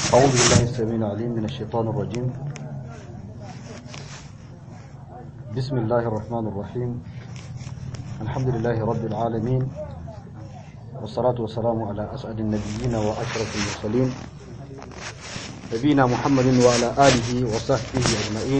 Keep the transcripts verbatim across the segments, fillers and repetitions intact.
أعوذ بالله السميع العليم من الشيطان الرجيم. بسم الله الرحمن الرحيم. الحمد لله رب العالمين، والصلاة والسلام على أسعد النبيين وأشرف المرسلين نبينا محمد وعلى آله وصحبه أجمعين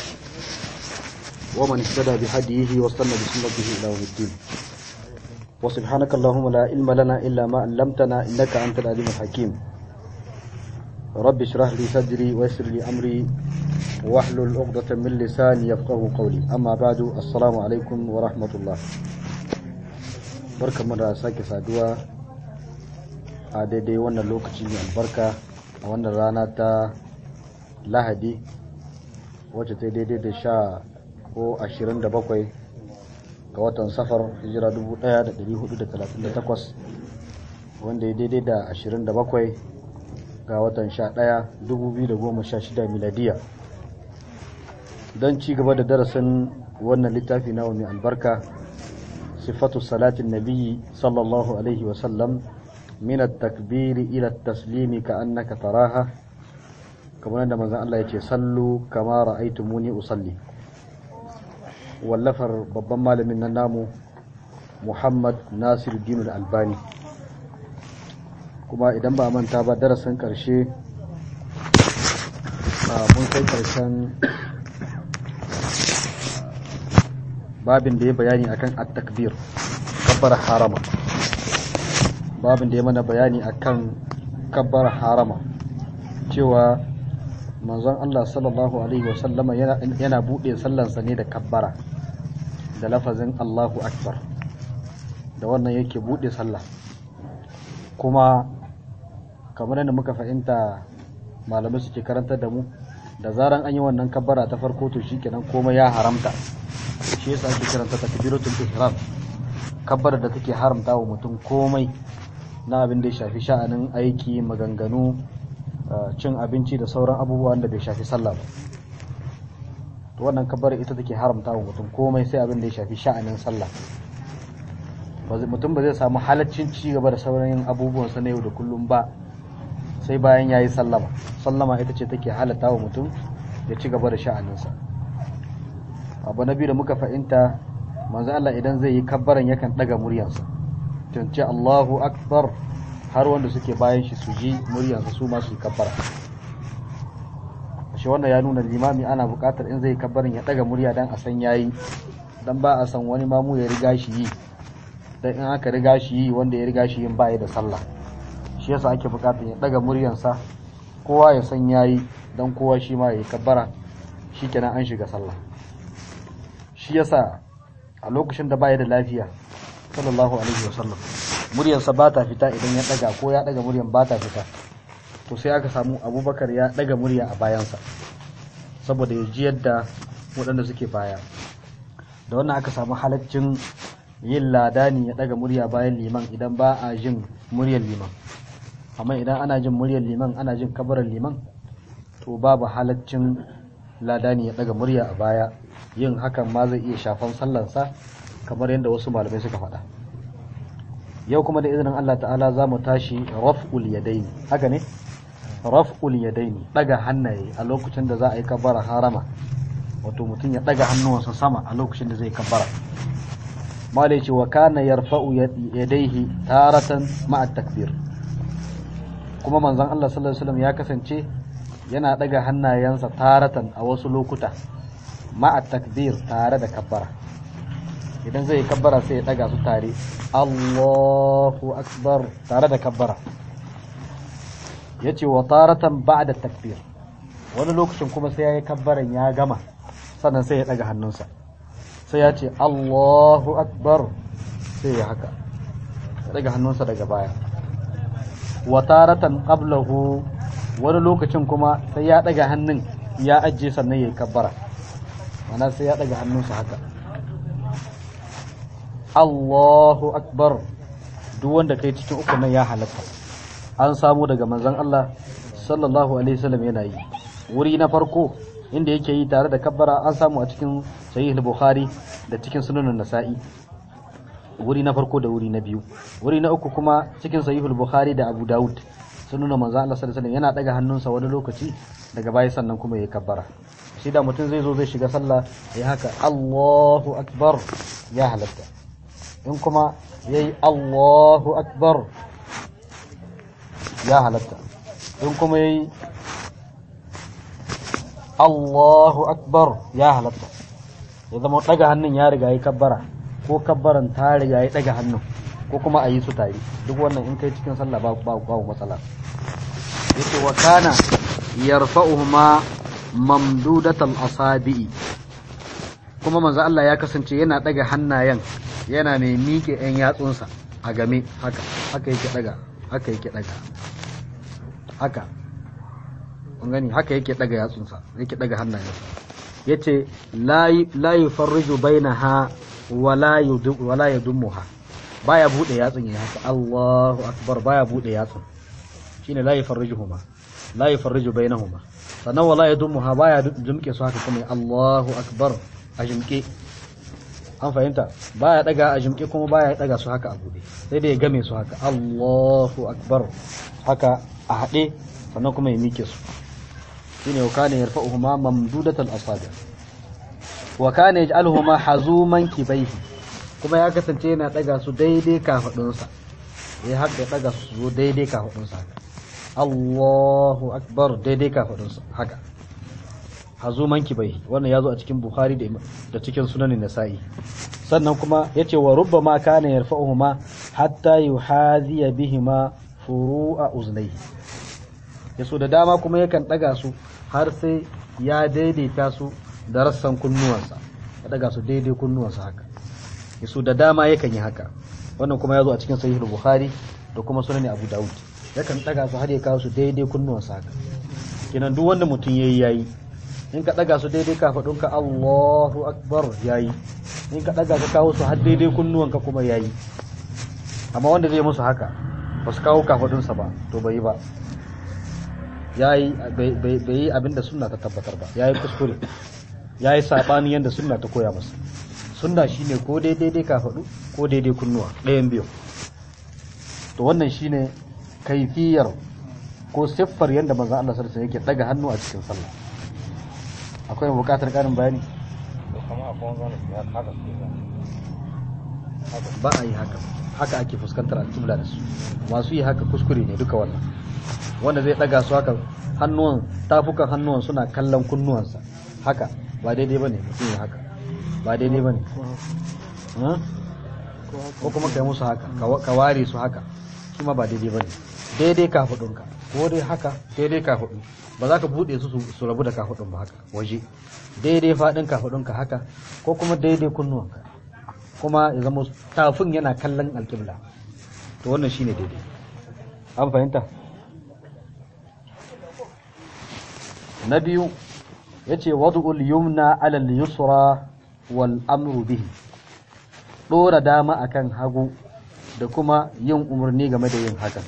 ومن اهتدى بهديه واستنى بسنته إلى يوم الدين. وسبحانك اللهم لا علم لنا إلا ما علمتنا إنك أنت العليم الحكيم. رب اشرح لي صدري ويسر لي أمري واحلل عقدة من لساني يفقهوا قولي. أما بعد، السلام عليكم ورحمة الله. barkamu da sake saduwa a daidai wannan lokaci mai albarka a wannan rana ta Lahadi wacce ta daidai da sha ko ashirin da bakwai ga watan Safar, hijira dubu ɗaya da ɗari hudu da talatin da takwas, wanda ya daidai da ashirin da bakwai ga watan sha ɗaya dubu biyu da goma sha shida miladiya. Don ci gaba da darasin wannan littafi na mai albarka, sifatu salatin nabiyyi sallallahu alaihi wasallam min at-takbiri ila at-taslimi ka annaka taraha, kamar da manzon Allah yace sallu kama ra'aytumuni usalli. Wallafar babban malamin nan namu Muhammad Nasiruddin Al-Albani. Kuma idan ba manta ba, darasin karshe mun kai karshen babin da ya bayani akan at-takbir, kabbar harama. Babin da ya mana bayani akan kabbar harama, cewa manzon Allah sallallahu alaihi wasallama yana yana bude sallansa ne da kabbara, da lafazin Allahu akbar. Da wannan yake bude sallah. Kuma kamar yadda muka fahimta, malamai suke karantar da mu, da zaran an yi wannan kabbara ta farko to shikenan komai ya haramta. Shi yasa ake kiranta takbiratul ihram, kabbara da take haramta wa mutum komai na abin da ya shafi sha'anin aiki, maganganu, cin abinci da sauran abubuwan da bai shafi sallah ba. To wannan kabbara ita take haramta wa mutum komai sai abin da ya shafi sha'anin sallah. Mutum ba zai samu halaccin ci gaba da sauran abubuwan sa na yau da kullum ba sai bayan yayi sallama. Sallama ita ce take halatta wa mutum ya ci gaba da sha'aninsa. Abu na biyu da muka fahimta, manzo Allah idan zai yi kabbaran yakan daga muryarsa, tunce Allahu akbar, har wanda suke bayan shi su ji muryarsa su ma su yi kabbara. Shi wannan ya nuna limami ana buƙatar in zai yi kabbaran ya daga murya dan a san yayi, dan ba a san wani mamu ya riga shi yi, dan in aka riga shi yi wanda ya riga shi yin baya da sallah. Shi yasa ake buƙatar ya daga muryarsa kowa ya san yayi, dan kowa shi ma ya yi kabbara, shikenan an shiga sallah. Shi yasa a lokacin da baya da lafiya sallallahu alaihi wasallam muryarsa ba ta fita idan ya daga, ko ya daga muryar ba ta fita, to sai aka samu Abubakar ya daga murya a bayansa saboda ya ji yadda waɗanda suke baya. Da wannan aka samu halaccin yin ladani ya daga murya bayan liman idan ba a jin muryar liman. Amma idan ana jin muryar liman, ana jin kabarar liman, to babu halaccin ladani ya daga murya a baya. Yin hakan ma zai iya shafan sallansa, kamar yadda wasu malamai suka faɗa. Yau kuma da izinin Allah ta'ala za mu tashi raf'ul yadaini. Haka ne? Raf'ul yadaini, daga hannaye a lokacin da za a yi kabbara harama. Wato mutum ya daga hannuwansa sama a lokacin da zai kabbara. Malai ce wa kana yarfa'u yadayhi taratan ma'a takbir. Kuma manzon Allah sallallahu alaihi wasallam ya kasance yana daga hannayensa taratan a wasu lokuta ma'a takbir, tare da kabbara. Idan zai kabbara sai ya daga su tare, Allahu akbar, tare da kabbara. Yace wa taratan ba'da takbir, wani lokacin kuma sai yayi kabbaran ya gama sannan sai ya daga hannunsa, sai ya ce Allahu akbar, sai ya haka ya daga hannunsa daga baya. Wa taratan qablahu, wani lokacin kuma sai ya daga hannun ya ajiye sannan yayi kabbara, mana sai ya daga hannunsa haka, Allahu akbar. Duk wanda kai cikin uku nan ya halatta, an samu daga manzon Allah sallallahu alaihi wasallam yana yi. Wuri na farko inda yake yi tare da kabbara an samu a cikin sahih al-Bukhari da cikin sunan an-Nasa'i. wuri na farko da wuri na biyu. Wuri na uku kuma cikin sahihul Bukhari da Abu Dawud, sun nuna manzo Allah sallallahu alaihi wasallam yana daga hannunsa wani lokaci daga baya sannan kuma yayi kabbara shi da mutum zai zo zai shiga sallah yayi haka Allahu akbar ya halatta in kuma yayi Allahu akbar ya halatta in kuma yayi Allahu akbar ya halatta ya zama daga hannun ya riga yayi kabbara ko kabbaran ta riga yayi daga hannun ko kuma ayi su tare duk wannan in kai cikin sallah ba babu matsala yace wa kana yarfa'uhuma mamdudatal asabi'i kuma manzo Allah ya kasance yana daga hannayen yana mai miƙe ɗan yatsunsa a game haka haka yake daga haka yake daga haka kun gani haka yake daga yatsunsa yake daga hannayensa yace la la yufarriju bainaha wala yudu wala yadumuha baya bude yatsun ya haka Allahu akbar baya bude yatsun shine la yufarrijuhuma la yufarriju bainahuma sannan wala yadumuha baya jumke su haka kuma Allahu akbar a jumke an fahimta baya daga a jumke kuma baya daga su haka a bude sai dai ya game su haka Allahu akbar haka a hade sannan kuma ya mike su shine wa kana yarfa'uhuma mamdudatal asabi wa kana yaj'aluhuma hazuman kibaihi kuma ya kasance yana daga su daidai kafadunsa ya haka daga su zo daidai kafadunsa Allahu akbar daidai kafadunsa haka hazuman kibaihi wannan yazo a cikin Bukhari da da cikin sunanin Nasa'i sannan kuma yace wa rubbama kana yarfa'uhuma hatta yuhaziya bihima furu'a uznayhi yaso da dama kuma yakan daga su har sai ya daidaita su da rassan kunnuwansa ya daga su daidai kunnuwansa haka yaso da dama yakan yi haka wannan kuma yazo a cikin sahih Bukhari da kuma sunan Abu Dawud yakan daga su har ya kawo su daidai kunnuwansa haka kenan duk wanda mutun yayi yayi in ka daga su daidai kafadunka Allahu akbar yayi in ka daga ka kawo su har daidai kunnuwanka kuma yayi amma wanda zai musu haka ba su kawo kafadunsa ba to bai yi ba yayi bai yi abinda sunna ta tabbatar ba yayi kuskure yayi sabani yanda sunna ta koya masa sunna shine ko daidai dai kafadu ko daidai kunnuwa ɗayan biyu to wannan shine kaifiyar ko siffar yanda manzon Allah sallallahu alaihi wasallam yake daga hannu a cikin sallah akwai buƙatar ƙarin bayani ba a yi haka haka ake fuskantar al-qibla da su masu yi haka kuskure ne duka wannan wanda zai daga su haka hannuwan tafukan hannuwan suna kallon kunnuwansa haka ba daidai bane mutum ya haka ba daidai bane ko kuma kai musu haka ka ware su haka shi ma ba daidai bane daidai kafudunka ko dai haka daidai kafudu ba za ka bude su su rabu da kafudun ba haka waje daidai fadin kafudunka haka ko kuma daidai kunnuwanka kuma ya zama tafin yana kallon alƙibla to wannan shine daidai an fahimta na biyu yace wad'ul yumna 'ala al-yusra wal amru bihi dora dama akan hagu da kuma yin umarni game da yin hakan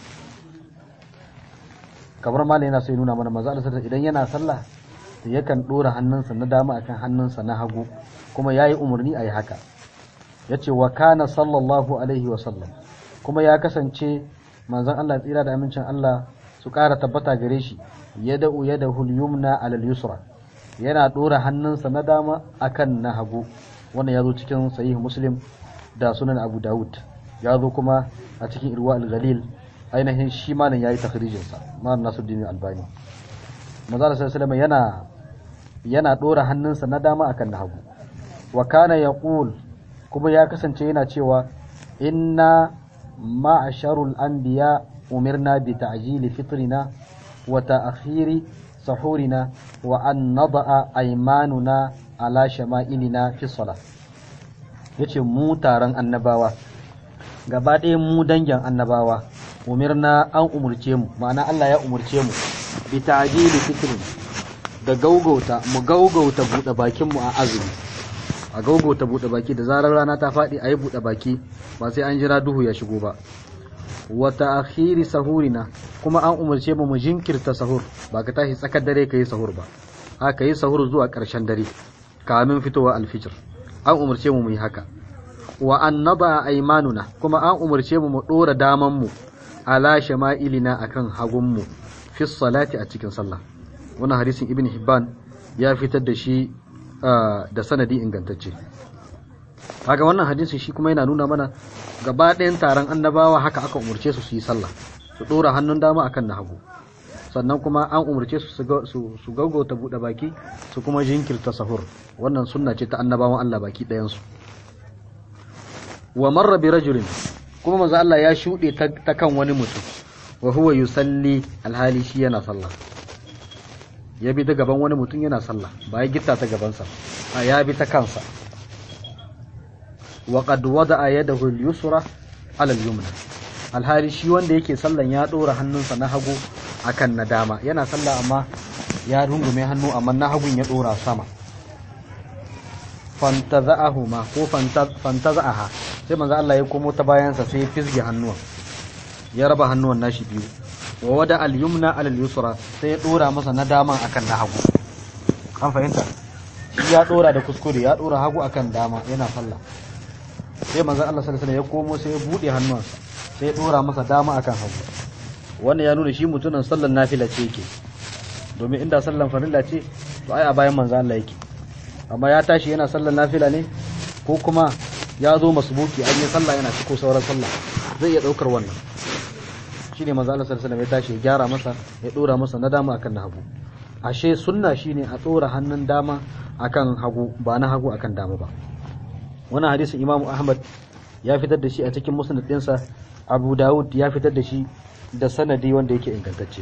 kamar malai yana sai nuna mana manzo Allah idan yana sallah yakan dora hannunsa na dama akan hannunsa na hagu kuma yayi umarni ayi haka yace wa kana sallallahu alaihi wa sallam kuma ya kasance manzon Allah tsira da amincin Allah su ƙara tabbata gare shi yada'u yadahul yumna alal yusra yana dora hannunsa na dama akan na hagu wannan yazo cikin sahih muslim da sunan abu daud yazo kuma a cikin irwa al-ghalil ainihin shi ma nan yayi takhrijin sa ma nasuddin albani manzo sallallahu alaihi wasallam yana yana dora hannunsa na dama akan na hagu wa kana yaqul kuma ya kasance yana cewa inna ma'asharul anbiya umirna bi ta'jili fitrina wa ta'khiri sahurina wa an nada'a aymanuna ala shama'ilina fi salah yace mu taron annabawa gaba ɗaya mu dangin annabawa umirna an umurce mu ma'ana Allah ya umurce mu bi ta'jili fitrina da gaugauta mu gaugauta bude bakin mu a azumi a gaugauta bude baki da zarar rana ta fadi ayi bude baki ba sai an jira duhu ya shigo ba wa ta'khiri sahurina kuma an umarce mu mu jinkirta sahur ba ka tashi tsakar dare kai sahur ba haka yi sahur zuwa ƙarshen dare kamin fitowa alfijir an umarce mu mu yi haka wa an nada aymanuna kuma an umarce mu mu dora daman mu ala shama'ilina akan hagunmu fi salati a cikin sallah. Wannan hadisin Ibn Hibban ya fitar da shi da sanadi ingantacce. Kaga wannan hadisin shi kuma yana nuna mana gaba ɗayan taron annabawa haka aka umurce su su yi sallah, su ɗora hannun dama akan na hagu. Sannan kuma an umurce su su gaugauta buɗe baki su kuma jinkirta sahur. Wannan sunna ce ta annabawan Allah baki ɗayansu. Wa marra bi rajulin, kuma manzo Allah ya shuɗe ta kan wani mutum, wa huwa yusalli alhali shi yana sallah. Ya bi ta gaban wani mutum yana sallah, ba ya gitta ta gabansa, a ya bi ta kansa. Wa qad wada'a yadahu al-yusra ala al-yumna, alhali shi wanda yake sallan ya ɗora hannunsa na hagu akan na dama. Yana sallah amma ya rungume hannu, amma na hagun ya ɗora sama. Fantaza'ahuma ko fantaza'aha, sai manzo Allah ya komo ta bayansa sai ya fisge hannuwan, ya raba hannuwan nashi biyu. Wa wada al-yumna ala al-yusra, sai ya dora masa na dama akan na hagu. An fahimta? Shi ya dora da kuskure, ya dora hagu akan dama yana sallah. Sai manzo Allah sallallahu alaihi wasallam ya komo sai ya bude hannuwansa, sai ya dora masa dama akan hagu. Wannan ya nuna shi mutumin sallan nafila ce yake, domin inda sallan farilla ce to ai a bayan manzo Allah yake. Amma ya tashi yana sallan nafila ne, ko kuma ya zo masbuki an yi sallah yana ciko sauran sallah, zai iya daukar wannan. Shine manzo Allah sallallahu alaihi wasallam ya tashi ya gyara masa, ya dora masa na dama akan na hagu. Ashe sunna shine a dora hannun dama akan hagu, ba na hagu akan dama ba. Wannan hadisin Imam Ahmad ya fitar da shi a cikin musnad ɗinsa, Abu Dawud ya fitar da shi da sanadi wanda yake ingantacce.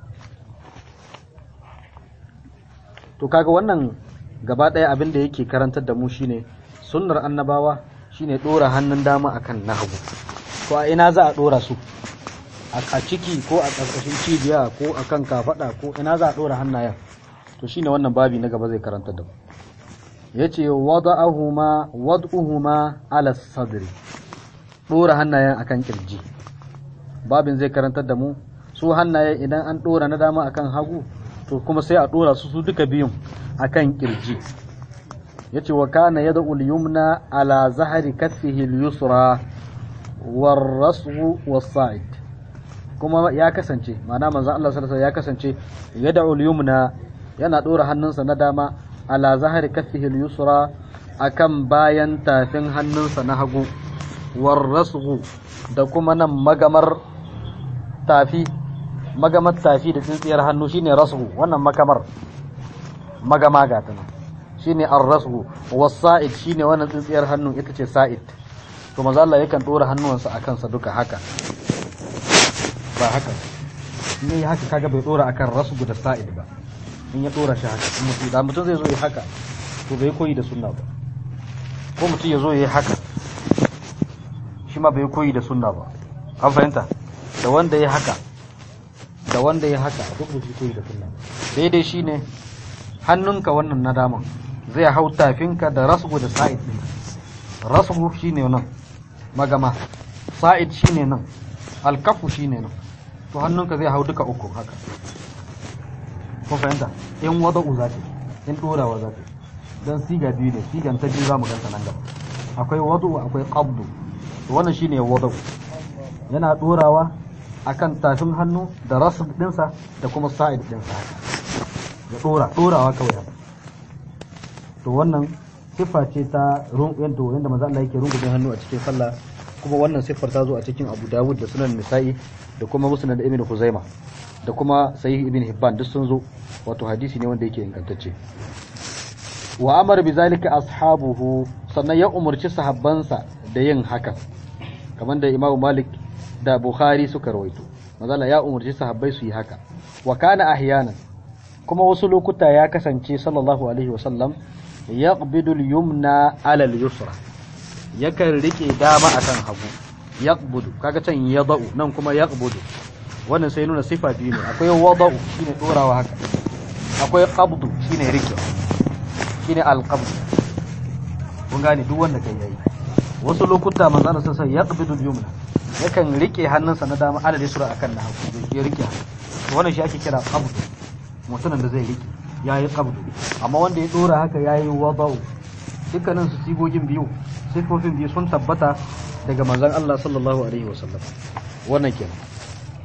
To kaga wannan gaba ɗaya abin da yake karantar da mu shine sunnar annabawa shine dora hannun dama akan na hagu. To a ina za a dora su? A ciki ko a ƙarƙashin cibiya ko akan kafada ko ina za a dora hannayen? To shine wannan babi na gaba zai karantar da mu. Yace wada'ahuma wad'uhuma ala sadri, dora hannayen akan kirji. Babin zai karantar da mu su hannayen idan an dora na dama akan hagu, to kuma sai a dora su su duka biyun akan kirji. Yace wa kana yad'u al-yumna ala zahri katfihi al-yusra war-rasghu was-sa'id. Kuma ya kasance, ma'ana manzon Allah sallallahu alaihi wasallam ya kasance yad'u al-yumna, yana dora hannunsa na dama ala zahri katfihi al-yusra akan bayan tafin hannunsa na hagu, war-rasghu da kuma nan magamar tafi, magamar tafi da tsintsiyar hannu shine rasghu. Wannan makamar magama ga ta nan shine ar-rasghu, was-sa'id shine wannan tsintsiyar hannu ita ce sa'id. To manzo Allah yakan dora hannuwansa akan sa duka haka, ba haka ne haka, kaga bai dora akan rasghu da sa'id ba. In ya dora shi haka, mutum da mutum zai zo yi haka to bai koyi da sunna ba. Ko mutum ya zo yi haka shi ma bai koyi da sunna ba. An fahimta? Da wanda ya haka da wanda ya haka duk bai koyi da sunna ba. Daidai shine hannunka wannan na daman zai hau tafinka da rasgu da sa'id din. Rasgu shine nan magama, sa'id shine nan, alkafu shine nan. To hannunka zai hau duka uku haka. Ko fahimta? In wada'u zata, in dorawa zata. Dan siga biyu ne, sigan ta biyu zamu ganta nan gaba. Akwai wada'u, akwai qabdu. To wannan shine wada'u. Yana dorawa akan tafin hannu da rasg dinsa da kuma sa'id dinsa haka. Ya dora dorawa kawai haka. To wannan siffa ce ta yanda yanda manzo Allah yake rungume hannu a cikin sallah, kuma wannan siffar ta zo a cikin Abu Dawud da Sunan Nisa'i da kuma Musnad Ibn Khuzaimah da kuma Sahih Ibn Hibban, duk sun zo. Wato hadisi ne wanda yake ingantacce. Wa amara bizalika ashabuhu, sannan ya umurci sahabbansa da yin haka, kamar da Imam Malik da Bukhari suka rawaito. Manzo Allah ya umurci sahabbai su yi haka. Wa kana ahyanan, kuma wasu lokuta ya kasance sallallahu alaihi wasallam yaqbidu al-yumna ala al-yusra, yakan rike dama akan hagu. Yaqbudu, kaga can yadau, nan kuma yaqbudu. Wannan sai nuna sifa biyu ne. Akwai wadau shine dorawa haka, akwai qabdu shine rike, shine al-qabd. Kun gane duk wanda kai yayi. Wasu lokuta manzo Allah sai yaqbidu al-yumna, yakan rike hannunsa na dama ala al-yusra akan na hagu, ya rike. Wannan shi ake kira qabdu. Mutumin da zai rike yayi qabdu, amma wanda ya dora haka yayi wadau. Dukkanin su sigogin biyu, sifofin biyu sun tabbata daga manzon Allah sallallahu alaihi wasallam. Wannan kenan.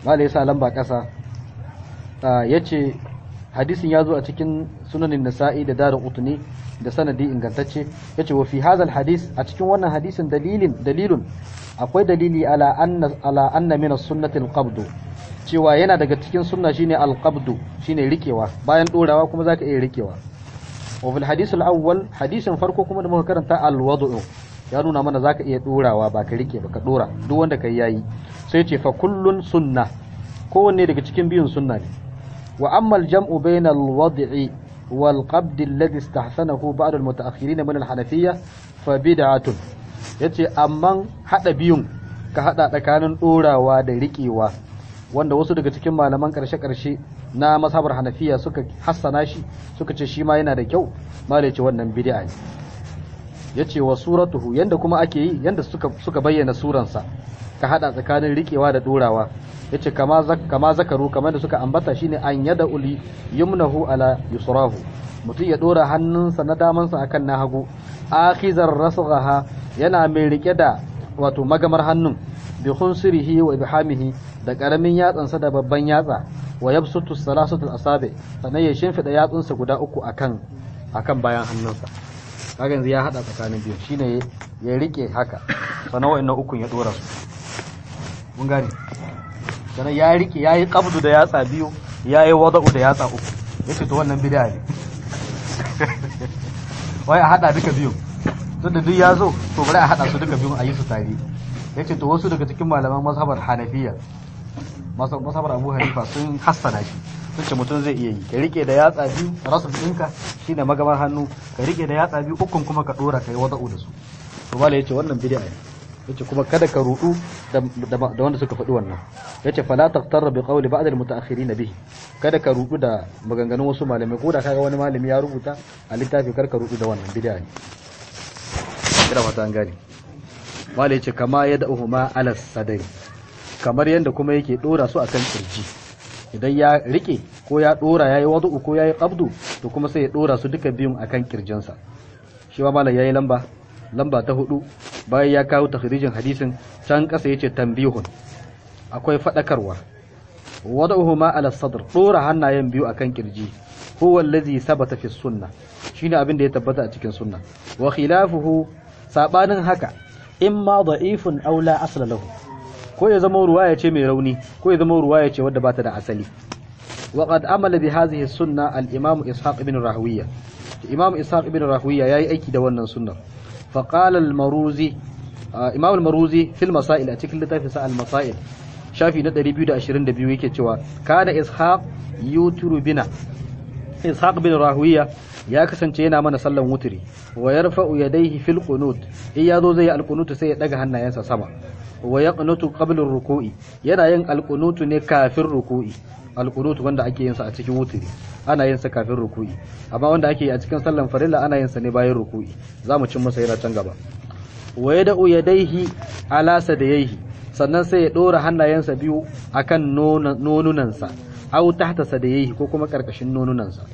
malai yasa lamba kasa yace hadisin ya zo a cikin sunanin nasa'i da daru qutni da sanadi ingantacce yace wa fi hadha hadis a cikin wannan hadisin dalilin dalilun akwai dalili ala anna ala anna min as-sunnati al-qabd cewa yana daga cikin sunna shine al-qabd shine rikewa bayan dorawa kuma zaka iya rikewa wa fil hadith al-awwal hadisin farko kuma da muka karanta al-wad'u ya nuna mana zaka iya dorawa ba ka rike ba ka dora duk wanda kai yayi sai ce fa kullun sunna kowanne daga cikin biyun sunna ne wa amma al-jam'u bayna al-wad'i wal qabd alladhi istahsanahu ba'd al-mutaakhirin min al-hanafiyya fa bid'atun yace amma hada biyun ka hada tsakanin dorawa da rikewa wanda wasu daga cikin malaman karshe-karshe na mazhabar Hanafiya suka hassana shi suka ce shi ma yana da kyau malai ce wannan bid'a ne yace wa suratuhu yanda kuma ake yi yanda suka suka bayyana suransa ka hada tsakanin rikewa da dorawa yace kama zak kama zakaru kamar da suka ambata shine an yada uli yumnahu ala yusrahu mutum ya dora hannunsa na damansa akan na hagu akhizar rasghaha yana mai rike da wato magamar hannun bi khunsirihi wa ibhamihi da karamin yatsansa da babban yatsa wa yabsutu salasatul asabi sannan ya shimfida yatsunsa guda uku akan akan bayan hannunsa kaga yanzu ya hada tsakanin biyu shine ya rike haka sannan wa'annan ukun ya dora su mun gane sannan ya rike yayi qabdu da yatsa biyu yayi wada'u da yatsa uku yace to wannan bid'a ne wai a hada duka biyu tunda duk ya zo to bari a hada su duka biyu a yi su tare yace to wasu daga cikin malaman mazhabar Hanafiya mazhabar Abu Hanifa sun hassana shi sun ce mutum zai iya yi ka rike da yatsa biyu rasul ɗinka shine magabar hannu ka rike da yatsa biyu ukun kuma ka dora kai wada'u da su to bala yace wannan bid'a ne yace kuma kada ka rudu da da wanda suka faɗi wannan yace fala taqtarra bi qawli ba'd al mutaakhirin bihi kada ka rudu da maganganun wasu malamai ko da kaga wani malami ya rubuta a littafi kar ka rudu da wannan bid'a ne kira mata an gane mala yace kama yad'uhuma ala sadri kamar yanda kuma yake dora su akan kirji idan ya rike ko ya dora yayi wadu'u ko yayi qabdu to kuma sai ya dora su duka biyun akan kirjinsa shi ma malai yayi lamba lamba ta hudu bayan ya kawo takhrijin hadisin can kasa yace tanbihun akwai fadakarwa wadu'uhuma ala sadr dora hannayen biyu akan kirji huwa allazi sabata fi sunnah shine abin da ya tabbata a cikin sunna wa khilafuhu sabanin haka imma da'ifun aw la asla lahu ko ya zama ruwaya ce mai rauni ko ya zama ruwaya ce wadda bata da asali wa qad amala bi hadhihi sunna al-imam ishaq ibn rahwiya imam ishaq ibn rahwiya yayi aiki da wannan sunnar fa qala al-maruzi imam al-maruzi fil masail a cikin littafin sa al-masail shafi na ɗari biyu da ashirin da biyu yake cewa kana ishaq yuturu bina ishaq ibn rahwiya ya kasance yana mana sallan wuturi wa yarfa'u yadayhi fil qunut in yazo zai al-qunut sai ya daga hannayensa sama wa yaqnutu qabla ar-ruku'i yana yin al-qunut ne kafin ruku'i al-qunut wanda ake yin sa a cikin wuturi ana yin sa kafin ruku'i amma wanda ake yi a cikin sallan farilla ana yin sa ne bayan ruku'i zamu cin masa yana can gaba wa yad'u yadayhi ala sadayhi sannan sai ya dora hannayensa biyu akan nonunansa aw tahta sadayhi ko kuma karkashin nonunansa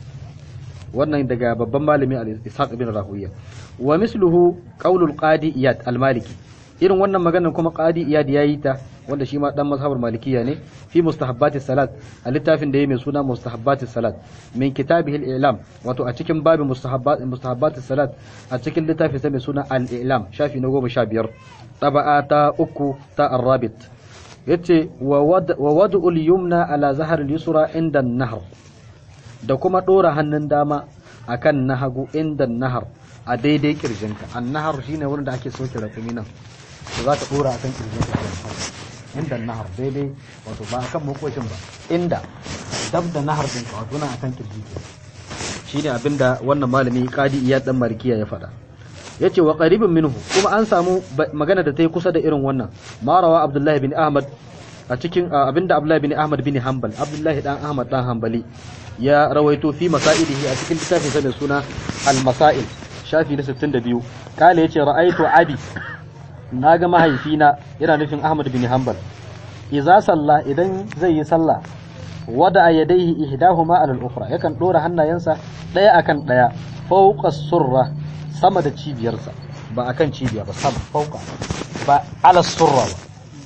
wannan daga babban malami al-Ishaq ibn Rahuwiya wa misluhu qaulul qadi Iyad al-Maliki irin wannan maganar kuma qadi Iyad yayi ta wanda shi ma dan mazhabar malikiya ne fi mustahabbatis salat a littafin da yayi mai suna mustahabbatis salat min kitabihi al-i'lam wato a cikin babin mustahabbat mustahabbatis salat a cikin littafin sa mai suna al-i'lam shafi na goma sha biyar taba'a ta uku ta ar-rabit yace wa wad'ul yumna ala zahar al-yusra inda an-nahr da kuma dora hannun dama akan na hagu inda nahar a daidai kirjinka an-nahar shine wurin da ake soke rakumi nan to za ka dora akan kirjinka inda nahar daidai wato ba akan makoshin ba inda dab da nahar din ka wato nan akan kirji shine abinda wannan malami qadi Iyad dan Malikiya ya faɗa yace wa qaribun minhu kuma an samu magana da ta yi kusa da irin wannan marawa Abdullahi bin Ahmad a cikin abinda Abdullahi bin Ahmad bin Hanbal Abdullahi dan Ahmad dan Hanbali ya rawaito fi masailihi a cikin littafin sa mai suna al-masail shafi na sittin da biyu kale yace ra'aitu abi naga mahaifina yana nufin Ahmad bin Hanbal idza salla idan zai yi sallah wada yadayhi ihdahuma ala al-ukhra yakan dora hannayensa daya akan daya fawqa surra sama da cibiyarsa ba akan cibiya ba sama fawqa ba ala surra ba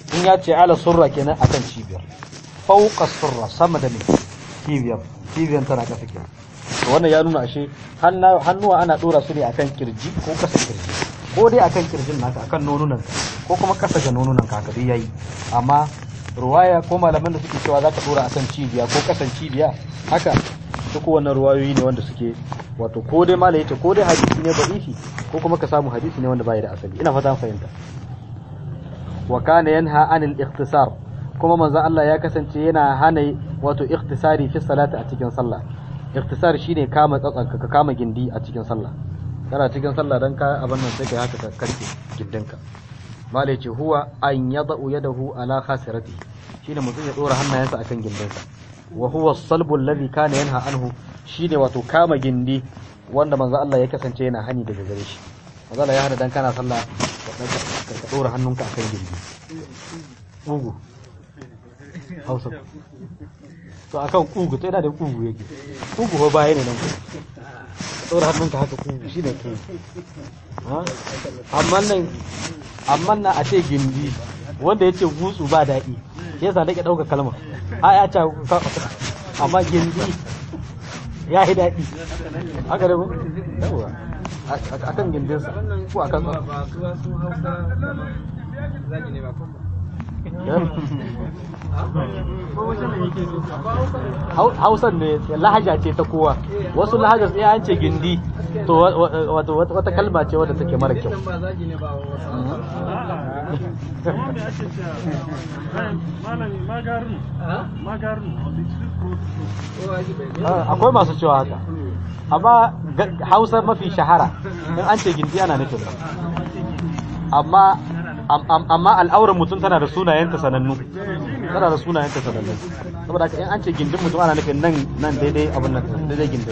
in ya ce ala surra kenan akan cibiyar, fauqa surra sama da ne cibiyar, cibiyar tana kasa kenan. To wannan ya nuna ashe hannuwa ana dora su ne akan kirji ko kasa kirji, ko dai akan kirjin naka akan nonunan ko kuma kasa ga nonunan ka ka dai yayi. Amma ruwaya ko malaman da suke cewa zaka dora akan cibiya ko kasan cibiya haka, duk wannan ruwayoyi ne wanda suke wato ko dai malai yace ko dai hadisi ne da'ifi ko kuma ka samu hadisi ne wanda bai da asali. Ina fata fahimta. Wa kana yanha anil ikhtisar, kuma manzon Allah ya kasance yana hana wato ikhtisari fi salati a cikin sallah. Ikhtisar shine kama tsatsanka ka kama gindi a cikin sallah. Kana cikin sallah dan ka abin nan sai kai haka ka karke gindinka. Malai ce huwa an yada'u yadahu ala khasirati, shine mutum ya dora hannayensa akan gindinsa. Wa huwa as-salbu alladhi kana yanha anhu, shine wato kama gindi wanda manzo Allah ya kasance yana hani daga gare shi. Manzo Allah ya hana dan kana sallah ka dora hannunka akan gindi. Kugu. Hausa. To akan kugu, to yana da kugu yake. Kugu ba baya ne nan. Dora hannunka haka kugu shine kugu. Ha? Amma nan amma na a ce gindi wanda yace gutsu ba daɗi. Yasa nake dauka kalma. A ya ta amma gindi ya yi daɗi haka da mu yawa akan gindinsa ko akan Hausan ne lahaja ce ta kowa, wasu lahajar sai an ce gindi to wata kalma ce wadda take mara kyau. Akwai masu cewa haka, amma Hausa mafi shahara in an ce gindi ana nufin ba, amma amma al'aurar mutum tana da sunayenta sanannu, tana da sunayenta sanannu, saboda haka in an ce gindin mutum ana nufin nan nan daidai abin nan daidai gindin.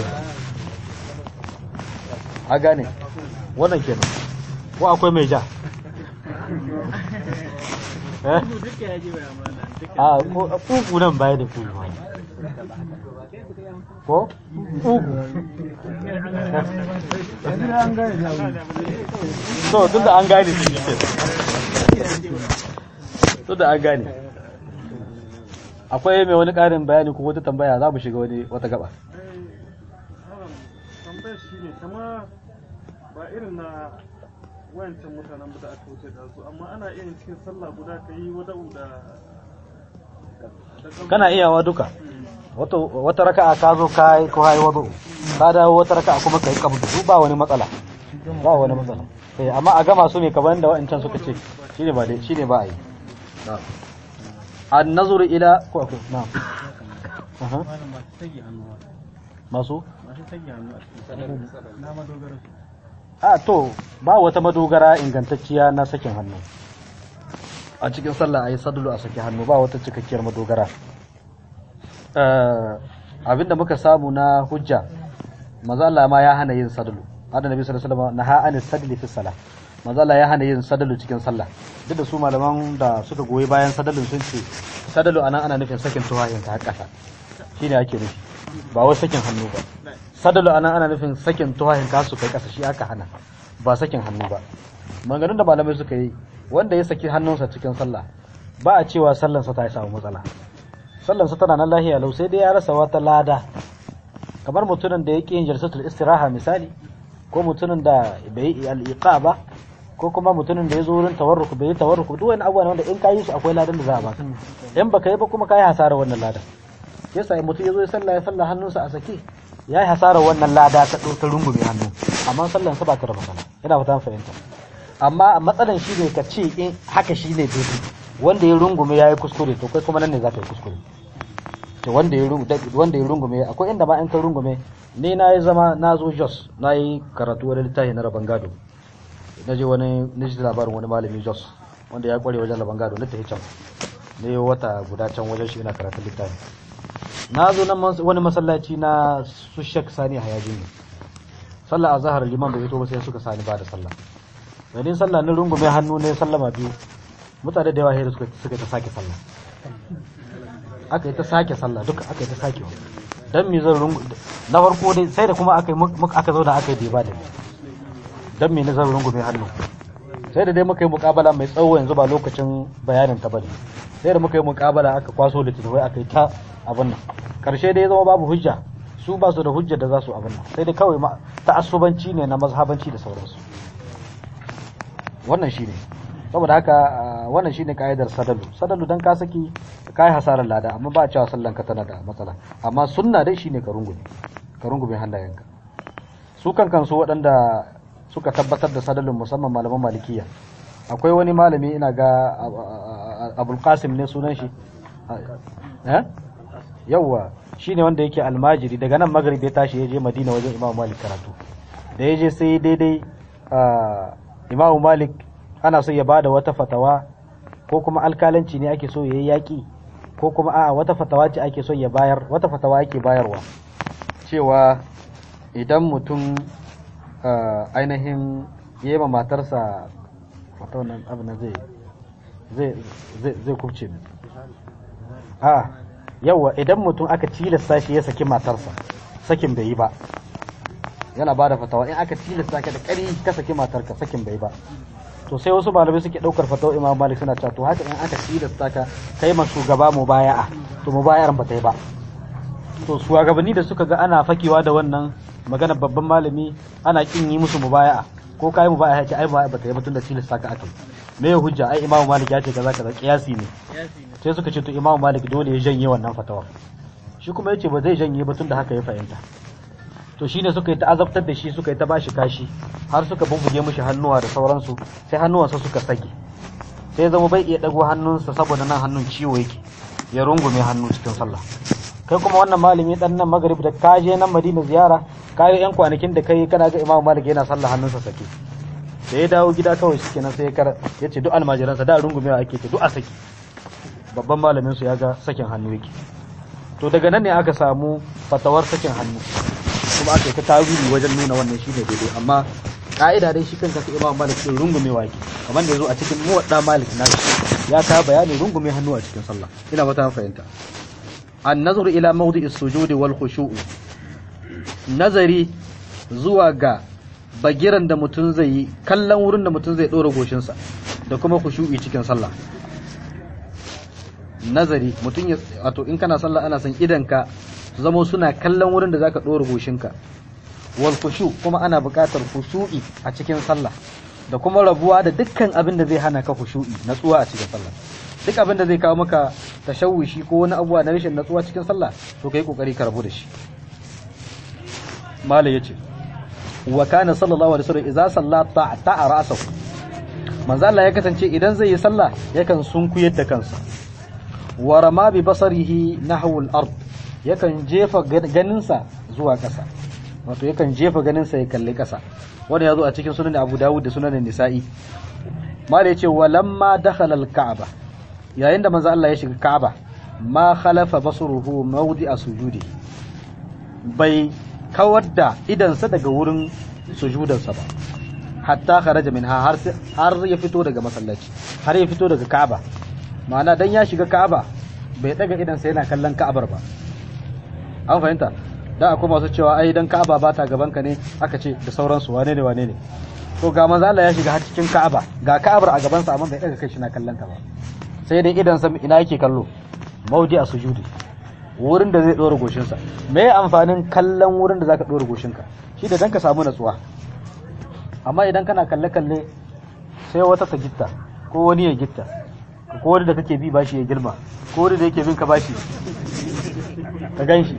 A gane wannan kenan, ko akwai mai ja eh a kugu nan baya da kugu ko kugu so tunda an gane shi ke tunda an gane. Akwai mai wani ƙarin bayani ko wata tambaya, za mu shiga wani wata gaba. Tambayar shi ne kama ba irin na wayancan mutanen da aka wuce da su, amma ana iya cikin sallah guda ka yi wada'u da kana iyawa duka. Wata wata raka'a ka zo ka yi ko hayi wada'u, ka dawo wata raka'a kuma ka yi kabdu, ba wani matsala, ba wani matsala. Eh amma a gama su ne kaman da wayancan suka ce shine ba dai shine ba a yi. Na'am. An-nazuru ila ko ko na'am. Aha. Masu masu sanya hannu a cikin sallah na madogara. A to ba wata madogara ingantacciya na sakin hannu a cikin sallah, ayi sadulu a saki hannu, ba wata cikakkiyar madogara. Abinda muka samu na hujja, manzo Allah ma ya hana yin sadulu. Annabi sallallahu alaihi wasallam naha anis sadli fi salah, manzo Allah ya hana yin sadulu cikin sallah. Duk da su malaman da suka goyi bayan sadalun sun ce sadalu anan ana nufin sakin tuwayin ta kasa, shine ake nufi, ba wai sakin hannu ba. Sadalu anan ana nufin sakin tuwahin kasu kai kasa, shi aka hana, ba sakin hannu ba. Maganganun da malamai suka yi, wanda ya saki hannunsa cikin sallah ba a cewa sallansa ta samu matsala, sallansa tana nan lahiya lau, sai dai ya rasa wata lada. Kamar mutumin da ya ƙi yin jalsatul istiraha misali, ko mutumin da bai yi al-iqa ba, ko kuma mutumin da ya zo wurin tawarruk bai yi tawarruk, duk wani abubuwa wanda in ka yi su akwai ladan da za a baka, in baka yi ba kuma ka yi hasarar wannan ladan. Yasa mutum ya zo ya sallah ya sallah hannunsa a sake, ya yi hasarar wannan lada ta ta rungume hannu, amma sallansa ba ta da matsala. Ina fata fahimta. Amma matsalan shi ne ka ce in haka shi ne daidai, wanda ya rungume ya yi kuskure, to kai kuma nan ne za ka yi kuskure. To wanda ya wanda ya rungume, akwai inda ma in ka rungume, ni na yi zama na zo Jos, na yi karatu wani littafi na rabon gado, na je wani na ji labarin wani malami Jos wanda ya kware wajen rabon gado, na tafi can ne wata guda can wajen shi ina karatun littafi. Na zo nan wani masallaci na su Sheikh Sani Hayaji ne, sallah azhar liman bai fito ba sai suka sani ba da sallah. Bayan sallah ne rungume hannu ne sallama biyu, mutane da yawa sai suka suka ta sake sallah, aka yi ta sake sallah duka aka yi ta sake wa dan me zan rungu na farko dai sai da kuma aka yi aka zauna aka yi diba da dan me ne zan rungume hannu, sai da dai muka yi muƙabala mai tsawo yanzu ba lokacin bayanin ta bane sai da muka yi muƙabala aka kwaso littattafai aka yi ta abin nan karshe dai zama babu hujja su ba su da hujja da za su abin nan sai dai kawai ta'assubanci ne na mazhabanci da sauransu wannan shine saboda haka wannan shine kaidar sadalu sadalu dan ka saki kai hasarar lada amma ba a cewa sallan ka tana da matsala amma sunna dai shine ka rungume ka rungume hannayenka su kan kansu waɗanda suka tabbatar da sadalun musamman malaman malikiya akwai wani malami ina ga Abul Qasim ne sunan shi eh yawa shine wanda yake almajiri daga nan Maghrib ya tashi ya je Madina wajen Imam Malik karatu da ya je sai daidai Imam Malik ana so ya bada wata fatawa ko kuma alkalanci ne ake so yayi yaki ko kuma a'a wata fatawa ce ake so ya bayar wata fatawa yake bayarwa cewa idan mutum ainihin yema matarsa fatawa nan abin zai zai zai zai kubce ne a yawa idan mutum aka tilasta shi ya saki matarsa sakin bai yi ba yana bada fatawa in aka tilasta ka da ƙari ka saki matarka sakin bai ba to sai wasu malamai suke daukar fatawa Imam Malik suna cewa to haka in aka tilasta ka kai ma shugaba mubaya'a to mubaya'ar ba ta yi ba to shugabanni da suka ga ana fakewa da wannan magana babban malami ana kin yi musu mubaya'a ko kai mubaya'a ce ai ba ta yi ba tunda tilasta ka aka me ya hujja ai Imam Malik ya ce kaza kaza kiyasi ne sai suka ce to Imam Malik dole ya janye wannan fatawa shi kuma yace ba zai janye ba tunda haka ya fahimta to shine suka yi ta azabtar da shi suka yi ta bashi kashi har suka bubbuge mishi hannuwa da sauransu sai hannuwansa suka sage sai zama bai iya dago hannunsa saboda nan hannun ciwo yake ya rungume hannu cikin sallah kai kuma wannan malami dan nan Maghrib da ka je nan Madina ziyara kai yan kwanakin da kai kana ga Imam Malik yana sallah hannunsa sake sai ya dawo gida kawai shikenan sai ya kar yace duk almajiransa da rungumewa ake ce duk a saki babban malamin su ya ga sakin hannu yake to daga nan ne aka samu fatawar sakin hannu kuma aka yi ta tawili wajen nuna wannan shine daidai amma ka'ida dai shi kanka sai Imam Malik din rungumewa yake kamar da yazo a cikin muwadda Malik na ya ka bayani rungume hannu a cikin sallah ina ba ta fahimta an-nazru ila mawdi'is sujudi wal khushu'u nazari zuwa ga bagiran da mutum zai yi kallon wurin da mutum zai dora goshin sa da kuma khushu'i cikin sallah nazari mutum ya wato in kana sallah ana son idanka su zama suna kallon wurin da zaka dora goshinka wal khushu kuma ana buƙatar khushu'i a cikin sallah da kuma rabuwa da dukkan abin da zai hana ka khushu'i natsuwa a cikin sallah duk abin da zai kawo maka tashawushi ko wani abuwa na rashin natsuwa cikin sallah to kai kokari ka rabu da shi malai yace wa kana sallallahu alaihi wasallam idza salla ta'a ra'sahu manzo Allah ya kasance idan zai yi sallah yakan sunkuyar da kansa wa rama bi basarihi nahwa al-ard yakan jefa ganinsa zuwa ƙasa wato yakan jefa ganinsa ya kalli ƙasa wanda yazo a cikin sunan Abu Dawud da sunan Nisa'i mala yace walamma dakhala al-Ka'ba yayin da manzo Allah ya shiga Ka'aba ma khalafa basruhu mawdi'a sujudi bai kawar da idansa daga wurin sujudansa ba hatta kharaja minha har har ya fito daga masallaci har ya fito daga Ka'aba ma'ana dan ya shiga Ka'aba bai daga idansa yana kallon Ka'abar ba an fahimta da akwai masu cewa ai dan Ka'aba ba ta gaban ka ne aka ce da sauransu wane ne wane ne to ga manzo Allah ya shiga har cikin Ka'aba ga Ka'abar a gaban sa amma bai daga kai shi na kallon ta ba sai dai idan sa ina yake kallo maudi a sujudi wurin da zai dora goshin sa me amfanin kallon wurin da zaka dora goshin ka shi da dan ka samu natsuwa amma idan kana kalle kalle sai wata ta gitta ko wani ya gitta ko wani da kake bi bashi ya girma ko wani da yake bin ka bashi ka gan shi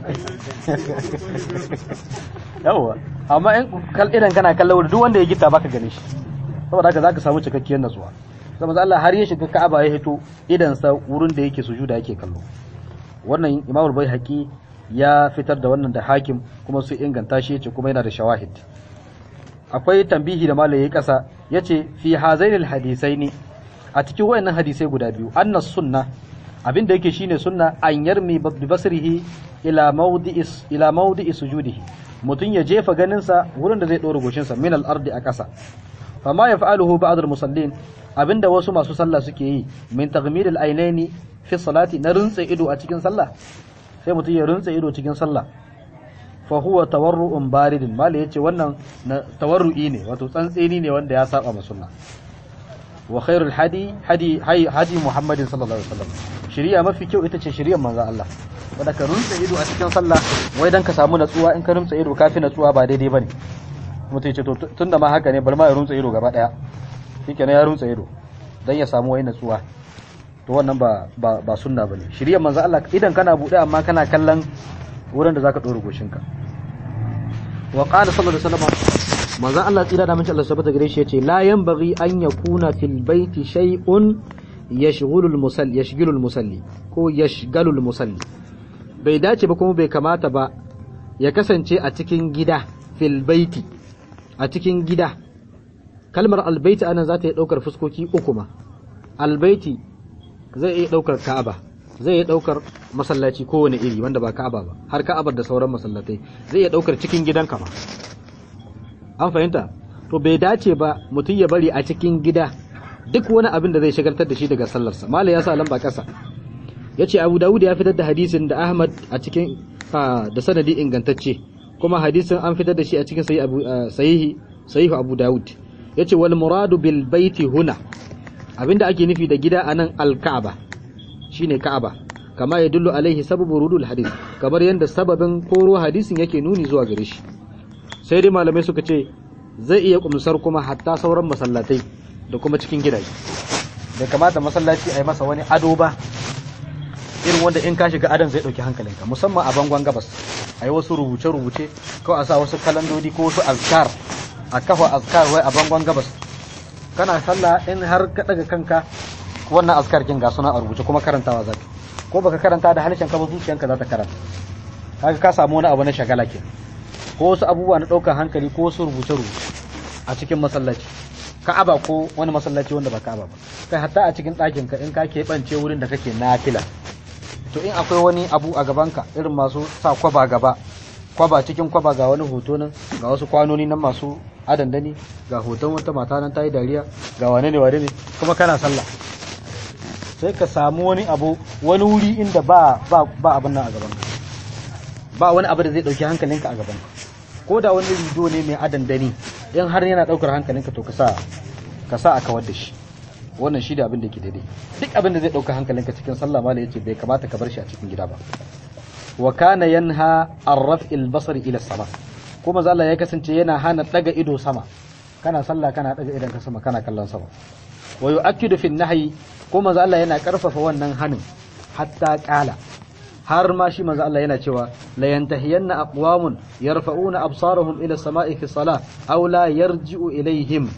yawa amma in kal idan kana kallon duk wanda ya gita baka gane shi saboda haka zaka samu cikakkiyar natsuwa saboda Allah har ya shiga Ka'aba ya hito idan sa wurin da yake sujuda yake kallo wannan Imam al-Baihaqi ya fitar da wannan da Hakim kuma su inganta shi yace kuma yana da shawahid akwai tambihi da malai yayi kasa yace fi hazainil hadisaini a cikin wayannan hadisai guda biyu annas sunna abinda yake shine sunna an yarmi bi basrihi ila mawdi'is ila mawdi'i sujudihi mutun ya jefa ganin sa wurin da zai dora goshin sa min al-ardi a kasa fama yaf'aluhu ba'd al-musallin abinda wasu masu sallah suke yi min taghmid al-aynaini fi salati na runtsa ido a cikin sallah sai mutun ya runtsa ido cikin sallah fa huwa tawarru'un baridin mala yace wannan tawarru'i ne wato tsantseni ne wanda ya saba ma sunna wa khairul hadi hadi hadi Muhammadin sallallahu alaihi wasallam shari'a mafi kyau ita ce shari'ar manzon Allah wanda ka rumtsa ido a cikin sallah wai dan ka samu natsuwa in ka rumtsa ido kafi natsuwa ba daidai bane mutai ce to tunda ma haka ne bar ma ya rumtsa ido gaba daya shikenan ya rumtsa ido dan ya samu wai natsuwa to wannan ba ba, ba sunna bane shari'ar manzon Allah idan kana bude amma kana kallon wurin da zaka dora goshinka wa qala sallallahu alaihi wasallam manzon Allah tsira da mace Allah subhanahu gare shi yace la yanbaghi an yakuna fil baiti shay'un yashghulul musalli yashghilul musalli ko yashghalul musalli bai dace ba kuma bai kamata ba ya kasance a cikin gida fil baiti a cikin gida kalmar albaiti anan za ta yi daukar fuskoki uku ma albaiti zai iya daukar Ka'aba zai iya daukar masallaci kowane iri wanda ba Ka'aba ba har Ka'abar da sauran masallatai zai iya daukar cikin gidanka ma an fahimta to bai dace ba mutum ya bari a cikin gida duk wani abin da zai shagaltar da shi daga sallarsa malai ya sa lamba kasa yace Abu Dawud ya fitar da hadisin da Ahmad a cikin da sanadi ingantacce kuma hadisin an fitar da shi a cikin sahih Abu sahihi sahih Abu Dawud yace wal muradu bil baiti huna abinda ake nufi da gida anan al-Ka'aba shine Ka'aba kama yadullu alaihi sababu rudul hadith kamar yanda sababin koro hadisin yake nuni zuwa gare shi sai dai malamai suka ce zai iya kumsar kuma hatta sauran masallatai da kuma cikin gidaje bai kamata masallaci a yi masa wani ado ba irin wanda in ka shiga adon zai dauki hankalinka musamman a bangon gabas a yi wasu rubuce-rubuce ko a sa wasu kalandodi ko wasu azkar a kafa azkar wai a bangon gabas kana sallah in har ka daga kanka wannan azkar kin ga suna a rubuce kuma karantawa zaka ko baka karanta da harshen ka ba zuciyanka za ta karanta kaga ka samu wani abu na shagala ke ko wasu abubuwa na daukar hankali ko wasu rubuce-rubuce a cikin masallaci Ka'aba ko wani masallaci wanda ba Ka'aba ba kai hatta a cikin ɗakin ka in ka keɓance wurin da kake nafila to in akwai wani abu a gabanka irin masu sa kwaba gaba kwaba cikin kwaba ga wani hoto nan ga wasu kwanoni nan masu adandani ga hoton wata mata nan ta yi dariya ga wane ne wane ne kuma kana sallah sai ka samu wani abu wani wuri inda ba ba ba abin nan a gabanka ba wani abu da zai dauki hankalinka a gabanka ko da wani rido ne mai adandani in har yana daukar hankalinka to ka sa ka sa a kawar da shi wannan shi da abin da yake daidai duk abin da zai dauka hankalinka cikin sallah mala yace bai kamata ka bar shi a cikin gida ba wa kana yanha ar-raf'il basari ila sama kuma manzo Allah ya kasance yana hana daga ido sama kana sallah kana daga idan ka sama kana kallon sama wa yu'akkidu fi an-nahyi kuma manzo Allah yana karfafa wannan hanin hatta qala har ma shi manzo Allah yana cewa la yantahiyanna aqwamun yarfa'una absarahum ila as-sama'i fi salah aw la yarji'u ilayhim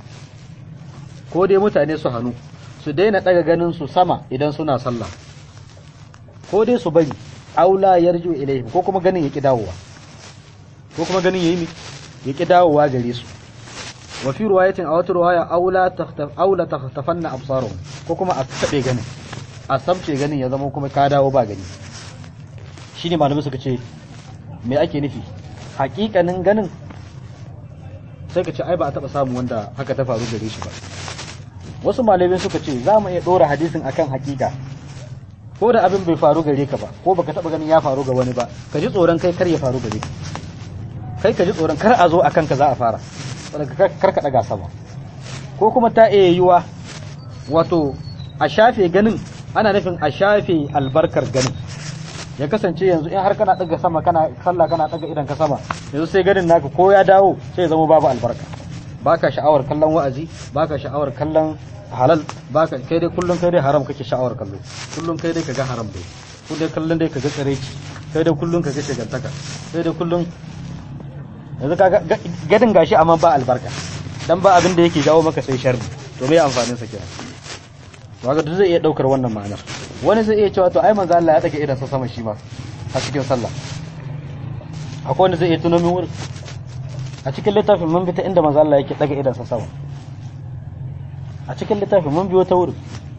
ko dai mutane su hanu su daina daga ganin su sama idan suna sallah ko dai su bari aula yarju ilaihim ko kuma ganin yaki dawowa ko kuma ganin yayi yaki dawowa gare su wa fi riwayatin aw wata riwaya aula takhtaf aula takhtafanna absaruhum ko kuma a tabe ganin a sabce ganin ya zama kuma ka dawo ba gani shine malamai suka ce me ake nufi hakikanin ganin sai ka ce ai ba a taba samu wanda haka ta faru gare shi ba wasu malamai suka ce za mu iya dora hadisin akan hakika ko da abin bai faru gare ka ba ko baka taba ganin ya faru ga wani ba ka ji tsoron kai kar ya faru gare ka kai ka ji tsoron kar a zo akan ka za a fara kar ka daga sama ko kuma ta iya yiwa wato a shafe ganin ana nufin a shafe albarkar ganin ya kasance yanzu in har kana daga sama kana sallah kana daga idan ka sama yanzu sai ganin naka ko ya dawo sai ya zama babu albarka baka sha'awar kallon wa'azi baka sha'awar kallon halal baka kai dai kullun kai dai haram kake sha'awar kallo kullun kai dai kaga haram dai kullun dai kallon dai kaga tsareci kai dai kullun kaga shigantaka kai dai kullun yanzu kaga gadin gashi amma ba albarka dan ba abin da yake jawo maka sai sharri to me amfanin sa kenan waga duk zai iya daukar wannan ma'anar wani zai iya cewa to ai manzo Allah ya dake idan sa sama shi ma a cikin sallah akwai wanda zai iya tuno min wurin a cikin littafin mun bi ta inda manzo Allah yake daga idan sa sama a cikin littafin mun biyo ta wurin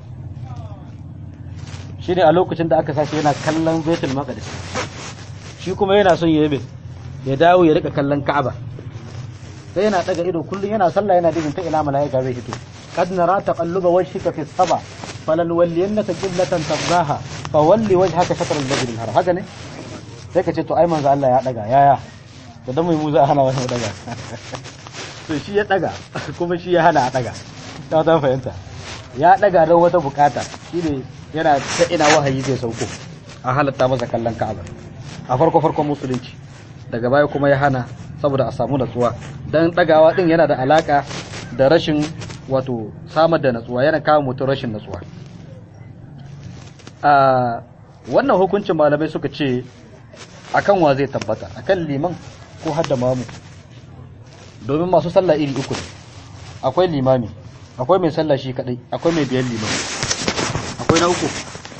shine a lokacin da aka sashi yana kallon Baitul Maqdis shi kuma yana son yayi ya dawo ya rika kallon Ka'aba sai yana daga ido kullun yana sallah yana digin ta ina malaika zai fito kad nara taqalluba wajhika fi as-sama falan walliyannaka qiblatan tardaha fa walli wajhaka shatr al-masjid al-haram haka ne sai ka ce to ai manzo Allah ya daga yaya to dan mai mu za a hana wani daga to shi ya daga kuma shi ya hana a daga ta ta fahimta ya daga don wata bukata shine yana ta ina wahayi zai sauko a halatta masa kallon Ka'aba a farko farkon musulunci, daga baya kuma ya hana saboda a samu natsuwa, dan dagawa din yana da alaka da rashin wato samar da natsuwa, yana kawo mutum rashin natsuwa. a wannan hukuncin malamai suka ce akan wa zai tabbata, akan liman ko hadda mamu, domin masu sallah iri uku ne, akwai limami, akwai mai sallah shi kadai, akwai mai biyan liman, akwai na uku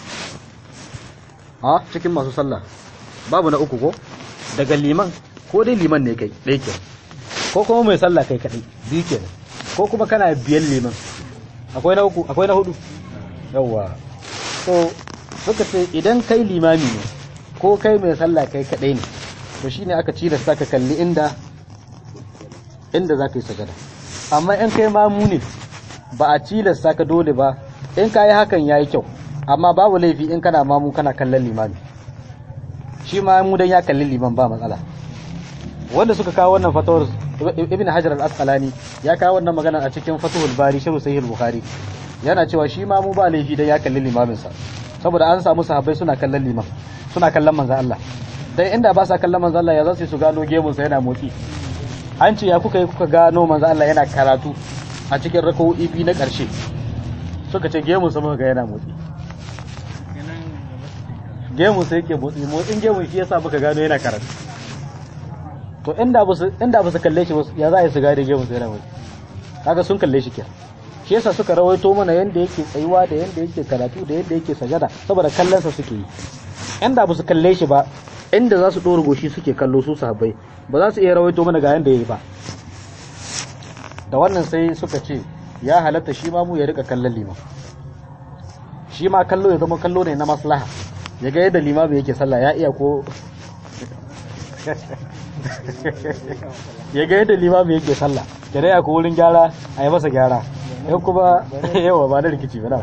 ha cikin masu sallah babu na uku ko daga liman, ko dai liman ne kai ɗaya ke, ko kuma mai sallah kai kadai biyu ke, ko kuma kana biyan liman, akwai na uku, akwai na hudu. Yawwa, so suka ce idan kai limami ne ko kai mai sallah kai kadai ne, to shine aka ci da saka kalli inda inda za ka yi sajada. Amma in kai mamu ne ba a cilasta ka dole ba, in ka yi hakan ya yi kyau, amma babu laifi in kana mamu kana kallon limami, shi mamu dan ya kalli liman ba matsala. Wanda suka kawo wannan fatawar Ibn Hajar al-Asqalani ya kawo wannan magana a cikin Fathul Bari sharh Sahih al-Bukhari, yana cewa shi mamu ba laifi dan ya kalli limamin sa, saboda an samu sahabbai suna kallon liman, suna kallon manzo Allah. Dan inda ba sa kallon manzo Allah ya za su gano gemun sa yana motsi. An ce ya kuka yi kuka gano manzo Allah yana karatu a cikin raka'o'i biyu na ƙarshe, suka ce gemun sa muka ga yana motsi. Gemun sa yake motsi, motsin gemun shi yasa muka gano yana karatu. To inda ba su inda ba su kalle shi ya za a yi su gane gemun sa yana motsi, kaga sun kalle shi ke. Shi yasa suka rawaito mana yanda yake tsayuwa da yanda yake karatu da yanda yake sajada, saboda kallon sa suke yi. Inda ba su kalle shi ba, inda za su ɗora goshi suke kallo su sahabbai, ba za su iya rawaito mana ga yanda yayi ba. Da wannan sai suka ce ya halatta shi ma mu ya rika kallon liman, shi ma kallo ya zama kallo ne na maslaha, ya ga yadda limami yake sallah ya iya ko ya ga yadda limami yake sallah, da dai ko wurin gyara a yi masa gyara, yau kuma yawa ba da rikici ba na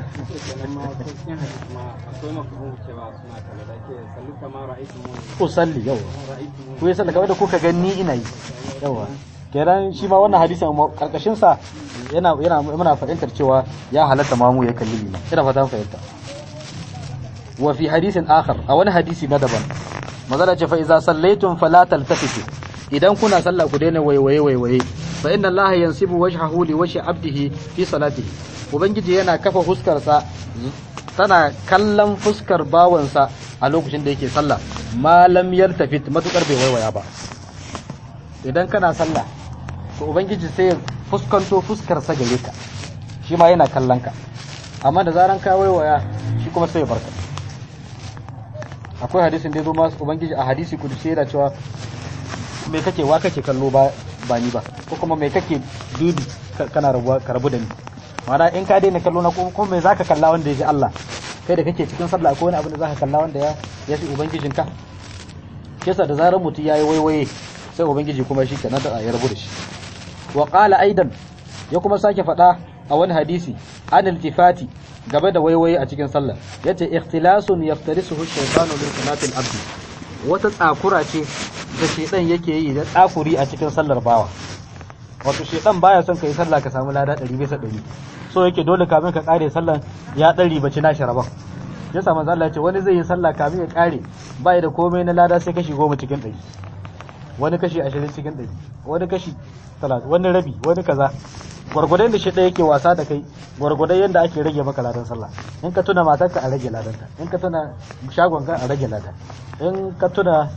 ko salli yawa ku yi sallah kamar da kuka gani ina yi yawa. Kenan shi ma wannan hadisin karkashin sa yana yana muna fahimtar cewa ya halatta mamu ya kalli liman, ina fata fahimta. Wa fi hadisin akhar, a wani hadisi na daban, mazala ce fa iza sallaitum fala taltafitu, idan kuna sallah ku daina waiwaye waiwaye, fa inna allaha yansibu wajhahu li wajhi abdihi fi salatihi, ubangiji yana kafa fuskar sa tana kallon fuskar bawansa a lokacin da yake sallah, malam yaltafit, matukar bai waiwaya ba. Idan kana sallah to ubangiji sai fuskanto fuskar sa gare ka, shi ma yana kallon ka, amma da zaran ka waiwaya shi kuma sai ya barka. Akwai hadisin da yazo ma ubangiji a hadisi kudusi yana cewa me kake wa kake kallo ba ba ni ba, ko kuma me kake dubi kana rabuwa ka rabu da ni. Ma'ana in ka daina kallo na kuma me zaka kalla wanda yaji Allah, kai da kake cikin sallah akwai wani abu da zaka kalla wanda ya yafi ubangijinka. Kisa da zaran mutum yayi waiwaye sai ubangiji kuma shi kenan da ya rabu da shi. Wa qala aidan, ya kuma sake faɗa a wani hadisi, an iltifati, game da waiwaye a cikin sallah, yace ikhtilasun yaftarisuhu shaytanu min salatil abdi, wata tsakura ce da shedan yake yi da tsakuri a cikin sallar bawa. Wato shedan baya son kai sallah ka samu lada ɗari bisa ɗari, so yake dole kamin ka kare sallar ya ɗari bace na sharaban. Yasa manzo Allah yace wani zai yi sallah kamin ya kare bai da komai na lada sai kashi goma cikin ɗari, wani kashi ashirin cikin ɗari, wani kashi talatin, wani rabi, wani kaza. Gwargwadon da shi ɗaya yake wasa da kai, gwargwadon yadda ake rage maka ladan sallah. In ka tuna matarka a rage ladanta, in ka tuna shagonka a rage ladan, in ka tuna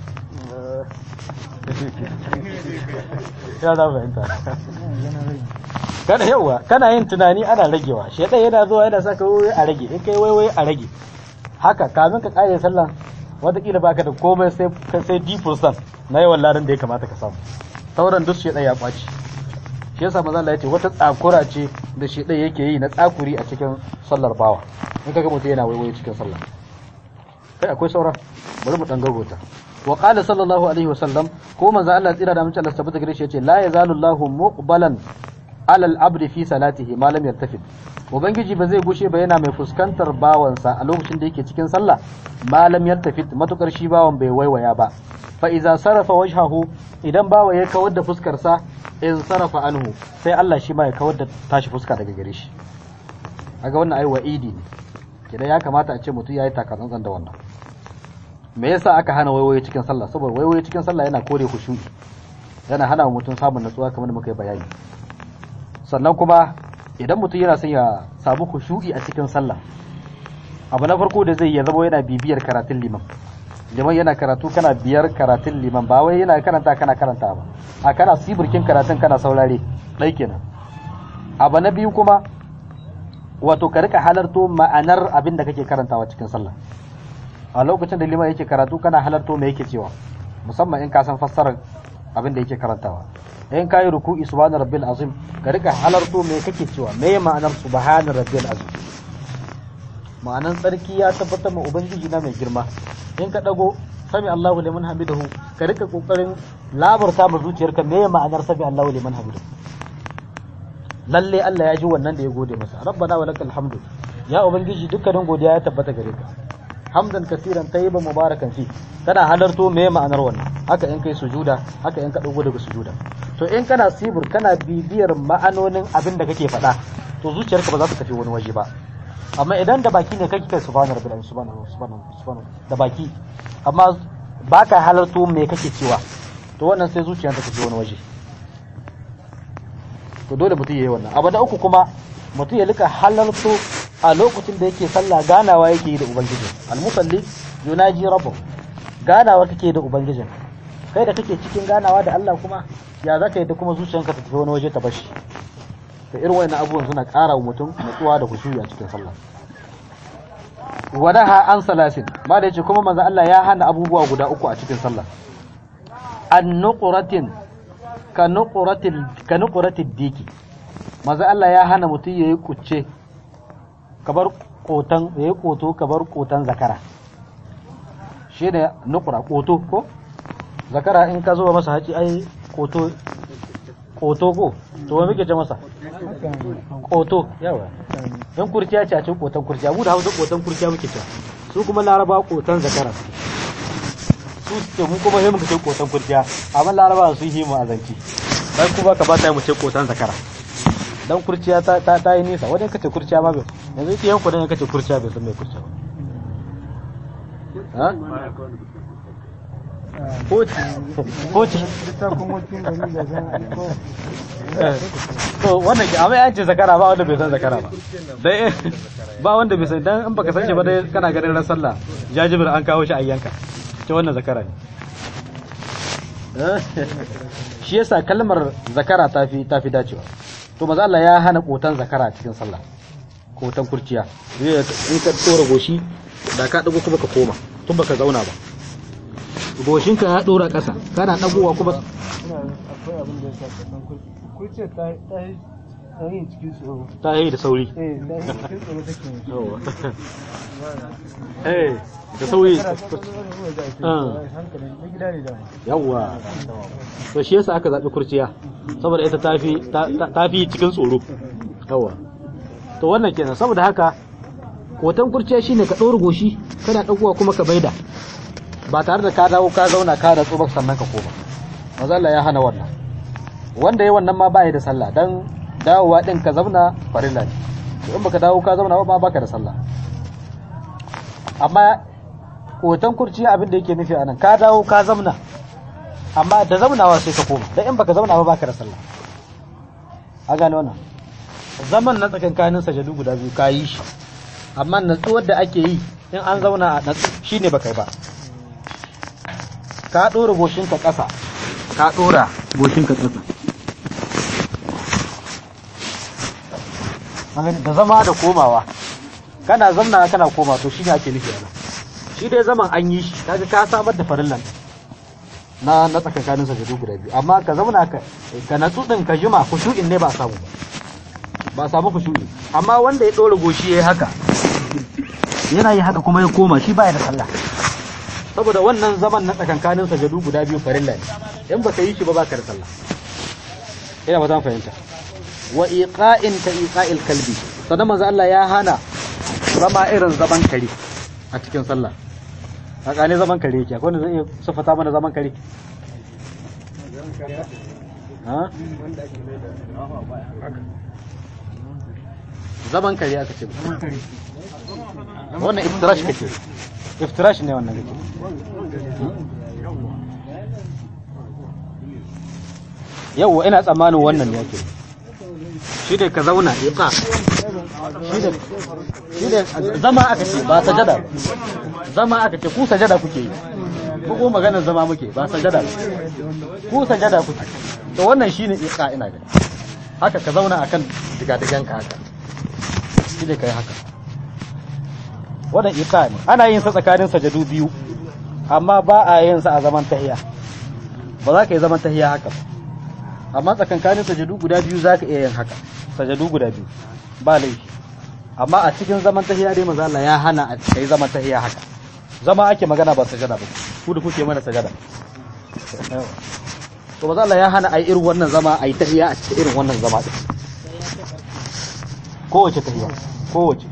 ya za fahimta kana yawa kana yin tunani ana ragewa, shi ɗaya yana zuwa yana saka waiwai a rage, in kai waiwai a rage haka kamin ka kare sallah. Wataƙila baka da komai sai sai d percent na yawan ladan da ya kamata ka samu, sauran duk shi ɗaya ya ɓaci. Shi yasa manzo Allah ya ce wata tsakura ce da shi ɗaya yake yi na tsakuri a cikin sallar bawa, in kaga mutum yana waiwaye cikin sallah. Kai akwai saura, bari mu dan gagota. Wa qala sallallahu alaihi wa sallam, ko manzo Allah tsira da mutum Allah tabbata gare shi yace la yazalu Allahu muqbalan ala al-abdi fi salatihi ma lam yartafid, ubangiji ba zai gushe ba yana mai fuskantar bawansa a lokacin da yake cikin sallah, ma lam yartafid, matukar shi bawan bai waiwaya ba. Fa iza sarafa wajhahu, idan bawa ya kawar da fuskar sa, in sarafa anhu, sai Allah shi ma ya kawar da tashi fuska daga gare shi. kaga wannan ai wa'idi ne kidan ya kamata a ce mutum yayi takatsantsan da wannan. Me yasa aka hana waiwaye cikin sallah? Saboda waiwaye cikin sallah yana kore khushu'i, yana hana mutum samun natsuwa kamar da muka yi bayani. Sannan kuma idan mutum yana son ya samu khushu'i a cikin sallah, abu na farko da zai ya zama yana bibiyar karatun liman. Liman yana karatu kana biyar karatun liman, ba wai yana karanta kana karanta ba, a kana sibirkin karatun kana saurare dai kenan. Abu na biyu kuma wato ka rika halarto ma'anar abin da kake karantawa cikin sallah. A lokacin da liman yake karatu kana halarto me yake cewa, musamman in ka san fassarar abin da yake karantawa. In kai ruku'i subhana rabbil azim ka rika halarto me kake cewa, me ma'anar subhana rabbil azim. Ma'anar tsarki ya tabbatar ma ubangiji na mai girma. In ka dago sami Allahu liman hamidahu ka rika kokarin labarta ma zuciyarka me ma'anar sami Allahu liman hamidahu. Lalle Allah ya ji wannan da ya gode masa. Rabbana walakal hamdu. Ya ubangiji dukkanin godiya ya tabbata gare ka. Hamdan kaseeran tayyiban mubarakan fi. Kana halarto me ma'anar wannan. Haka in kai sujuda, haka in ka dago daga sujuda. To in kana sibir kana bibiyar ma'anonin abin da kake faɗa, to zuciyarka ba za ta tafi wani waje ba. Amma idan da baki ne kake kai subhana rabbil azim subhana subhana subhana da baki, amma baka halarto me kake cewa, to wannan sai zuciyarka ta tafi wani waje. To dole mutum yayi wannan. Abu da uku kuma mutum ya lika halarto a lokacin da yake sallah ganawa yake yi da ubangiji. Al-musalli yunaji rabbuh. Ganawa kake da ubangijin. Kai da kake cikin ganawa da Allah kuma ya zaka yi da kuma zuciyarka ta tafi wani waje ta bashi. Da irin wannan abubuwan suna ƙara wa mutum nutsuwa da khushu'i a cikin sallah. Wadaha an salasin. Ma da yace kuma manzo Allah ya hana abubuwa guda uku a cikin sallah. An-nuqratin ka nuqratil ka nuqratid diki. Manzo Allah ya hana mutum yayi kucce kabar kotan yayi koto kabar kotan zakara. Shi ne nuqra koto ko zakara in ka zo masa haci ai koto koto ko to wa muke ce masa koto yawa dan kurciya ce a cikin kotan kurciya mu da Hausa kotan kurciya muke cewa su kuma Laraba kotan zakara su ce mu kuma sai muka ce kotan kurciya amma Laraba su yi mu azanci dan kuma ka ba ta mu ce kotan zakara dan kurciya ta ta, ta yi nisa wajen kace kurciya ma bai yanzu yake yanku dan kace kurciya bai san me kurciya ba ha Koci, koci. To wannan ke amma yace zakara ba wanda bai san zakara ba. Dai ba wanda bai san dan in baka san shi ba dai kana ganin ran sallah jajibir an kawo shi ayyanka. Ce wannan zakara ne. Shi yasa kalmar zakara tafi tafi dacewa. To manzo Allah ya hana kotan zakara cikin sallah. Kotan kurciya. In ka tsora goshi da ka dago kuma ka koma tun baka zauna ba. Goshinka ya dora ƙasa kana dagowa kuma akwai abin da ya sa kan kurce ta ta yi cikin tsoro ta yi da sauri eh da cikin tsoro take eh da sauri yawa to shi yasa aka zabi kurciya saboda ita tafi tafi cikin tsoro yawa to wannan kenan saboda haka hoton kurciya shine ka dora goshi kana dagowa kuma ka baida ba tare da ka dawo ka zauna ka da tsoba sannan ka koma manzo Allah ya hana wannan wanda yayin wannan ma ba ya da sallah dan dawowa din ka zauna farilla ne to in baka dawo ka zauna ba baka da sallah amma hoton kurciya abin da yake nufi anan ka dawo ka zauna amma da zaunawa sai ka koma dan in baka zauna ba baka da sallah a gane wannan zaman na tsakankanin sajadu guda biyu ka yi shi amma natsuwar da ake yi in an zauna a natsu shine baka yi ba ka dora goshinka ƙasa ka dora goshinka ƙasa da zama da komawa kana zamna kana koma to shine ake nufi ana shi dai zaman an yi shi kaga ka samar da farillan na na tsakankanin sajadu guda biyu amma ka zauna ka ka natsu din ka jima khushu'in ne ba a samu ba ba samu khushu'i amma wanda ya dora goshi yayi haka yana yi haka kuma ya koma shi baya da sallah saboda wannan zaman na tsakankanin sajadu guda biyu farilla ne in baka yi shi ba baka da sallah ina ba zan fahimta wa iqa'in ka iqa'il kalbi sannan manzo Allah ya hana zama irin zaman kare a cikin sallah haka ne zaman kare yake akwai wanda zai sufata mana zaman kare ha zaman kare aka ce wannan iftirash kake iftirash ne wannan kake yau ina tsammanin wannan ne yake shi ne ka zauna iqa shi ne shi ne zama aka ce ba sajada zama aka ce ku sajada kuke yi ko maganar zama muke ba sajada ku sajada kuke to wannan shine iqa ina gani haka ka zauna akan digadigan ka haka shi ne kai haka wannan iqa ne ana yin sa tsakanin sajadu biyu amma ba a yin sa a zaman tahiyya ba za ka yi zaman tahiyya haka amma tsakankanin sajadu guda biyu za ka iya yin haka sajadu guda biyu ba laifi amma a cikin zaman tahiyya dai manzo Allah ya hana a kai zaman tahiyya haka zama ake magana ba sajada ba ku da kuke mana sajada to manzo Allah ya hana ai irin wannan zama ai tahiyya a cikin irin wannan zama din kowace tahiyya kowace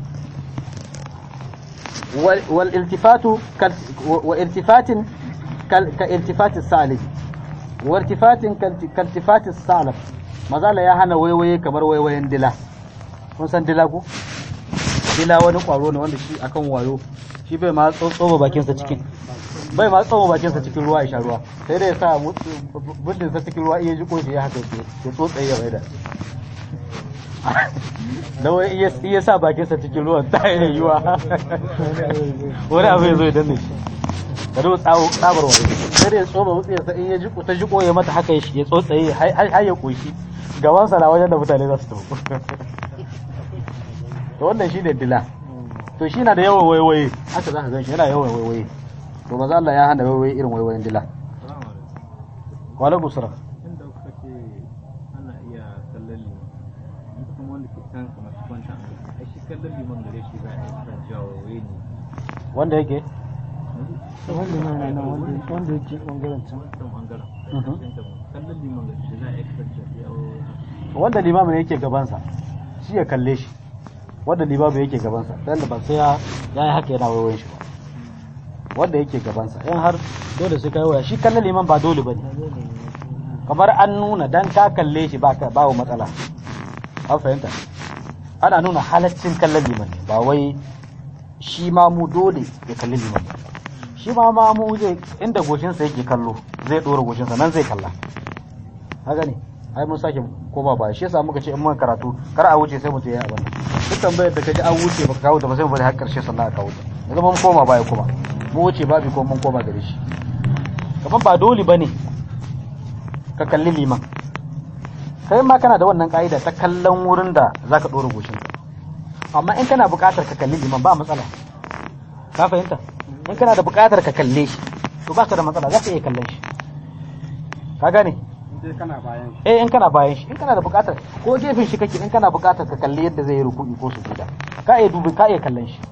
wal wal iltifatu wa iltifatin ka iltifati salih wa iltifatin ka iltifati salaf manzo Allah ya hana waiwaye kamar waiwayen dila kun san dila ko dila wani kwaro ne wanda shi akan wayo shi bai ma tsoma bakinsa cikin bai ma tsoma bakinsa cikin ruwa ya sha ruwa sai dai ya sa bindin sa cikin ruwa iya ji ko shi ya haka ya tsotsaye ya baida da wai iya iya sa bakinsa cikin ruwan ta yi yiwa wani abu ya zo ya danne shi da do tsawo tsabar wani sai dai ya tsoma wutsiyarsa in ya ji ta ji ya mata haka ya tsotsaye har ya koshi gaban sa na wajen da mutane za su tafi to wannan shi ne dila to shi na da yawan waiwaye haka za ka gan shi yana yawan waiwaye to maza Allah ya hana waiwaye irin waiwayen dila wa alaikum salam inda kuka ce ana iya kallon liman in kuma wanda ke kan kamar kwanta ai shi kallon liman gare shi za a yi kan jawo ne wanda yake wanda na nan wanda wanda yake bangaren can wancan bangaren kallon liman gare shi za a yi kan jawo wanda limamin yake gabansa shi ya kalle shi wanda limamin yake gabansa dan da ba sai ya yayi haka yana wayoyin shi ba wanda yake gabansa in har dole sai kai waya shi kallon liman ba dole bane kamar an nuna dan ka kalle shi ba ba matsala an fahimta ana nuna halaccin kallon liman ne ba wai shi ma mu dole ya kalli liman shi ma ma mu zai inda goshinsa yake kallo zai dora goshinsa nan zai kalla haka ne ai mun sake koma ba shi yasa muka ce in mun karatu kar a wuce sai mu tayi abin duk tambayar da kaji an wuce baka kawo ta ba sai mu bari har karshe sannan a kawo ta yanzu mun koma baya kuma mu wuce babu ko mun koma gare shi kaman ba dole bane ka kalli liman kai ma kana da wannan kaida ta kallon wurin da zaka dora goshin ka amma in kana buƙatar ka kalli liman ba matsala ka fahimta in kana da buƙatar ka kalle shi to baka da matsala zaka iya kallon shi ka gane kana bayan shi eh in kana bayan shi in kana da buƙatar ko gefen shi kake in kana buƙatar ka kalli yadda zai yi ruku'i ko sujuda ka iya dubi ka iya kallon shi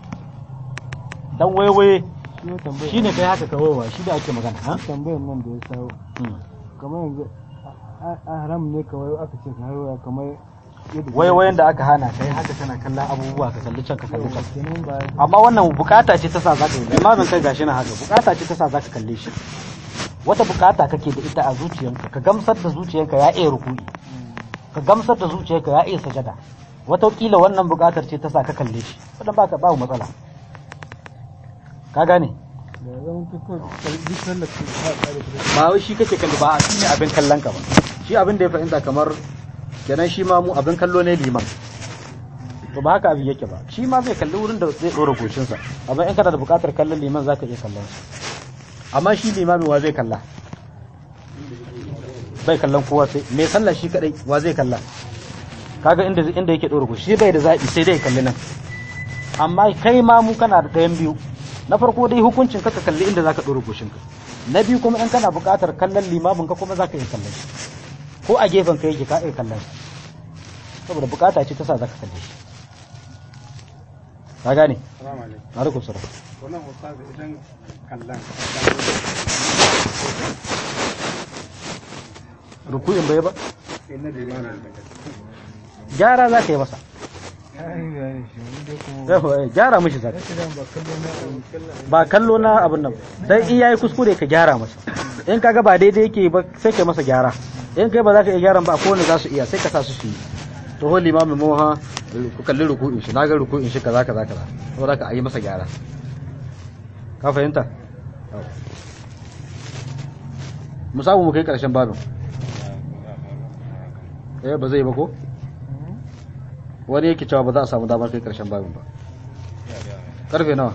dan waiwaye shine kai haka ka waiwa shi da ake magana ha tambayar nan da ya sawo kamar yanzu a haram ne kawai aka ce ka waiwa kamar waiwayen da aka hana kai haka kana kallon abubuwa ka kalli can ka kalli can amma wannan bukata ce ta sa zaka yi imamin kai gashi na haka bukata ce ta sa zaka kalle shi wata bukata kake da ita a zuciyanka ka gamsar da zuciyanka ya iya ruku'i ka gamsar da zuciyanka ya iya sajada wata kila wannan bukatar ce ta sa ka kalle shi wannan baka babu matsala ka gane ba wai shi kake kalli ba shi ne abin kallon ka ba shi abin da ya fahimta kamar kenan shi ma mu abin kallo ne liman to ba haka abin yake ba shi ma zai kalli wurin da zai dora goshinsa amma in kana da bukatar kallon liman zaka iya kallon shi amma shi limamin wa zai kalla bai kallon kowa sai mai sallah shi kadai wa zai kalla kaga inda inda yake dora goshi bai da zabi sai dai kalli nan amma kai ma mu kana da ɗayan biyu na farko dai hukuncin ka ka kalli inda zaka dora goshinka na biyu kuma in kana bukatar kallon limamin ka kuma zaka iya kallon shi ko a gefen ka yake ka iya kallon shi saboda bukata ce ta sa zaka kalle shi ka gane assalamu alaikum alaikum salam wannan ustaz idan kallon ruku'in bai ba inna limanin gyara za ka yi masa gyara mishi za ba kallo na abin nan dan in yayi kuskure ka gyara masa in kaga ba daidai yake ba sai kai masa gyara in kai ba za ka iya gyara ba ko ne za su iya sai ka sa su su yi to hol imamu moha ku kalli ruku'in shi na ga ruku'in shi kaza kaza kaza saboda ka ayi masa gyara ka fahimta mu samu mu kai karshen babin eh ba zai ba ko wani yake cewa ba za a samu damar kai karshen babin ba karfe nawa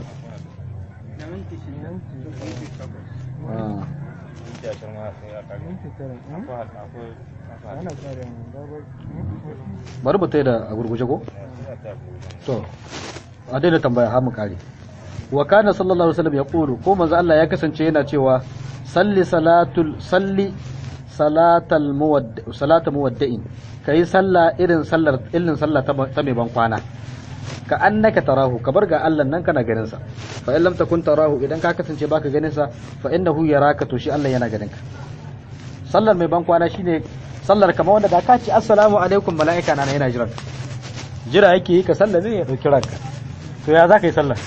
bari mu tai da a gurguje ko to a daina tambaya har mu kare wa kana sallallahu alaihi wasallam yaqulu ko manzo Allah ya kasance yana cewa salli salatul salli salatal muwaddi salatu muwaddi'in kai salla irin sallar irin sallah ta mai ban kwana ka annaka tarahu kabar ga Allah nan kana ganin sa fa in lam takun tarahu idan ka kasance baka ganin sa fa innahu yaraka to shi Allah yana ganin ka sallar mai ban kwana shine sallar kamar wanda da ka ce assalamu alaikum mala'ika na yana jiran jira yake yi ka sallar ne ya dauki ranka to ya za ka yi sallar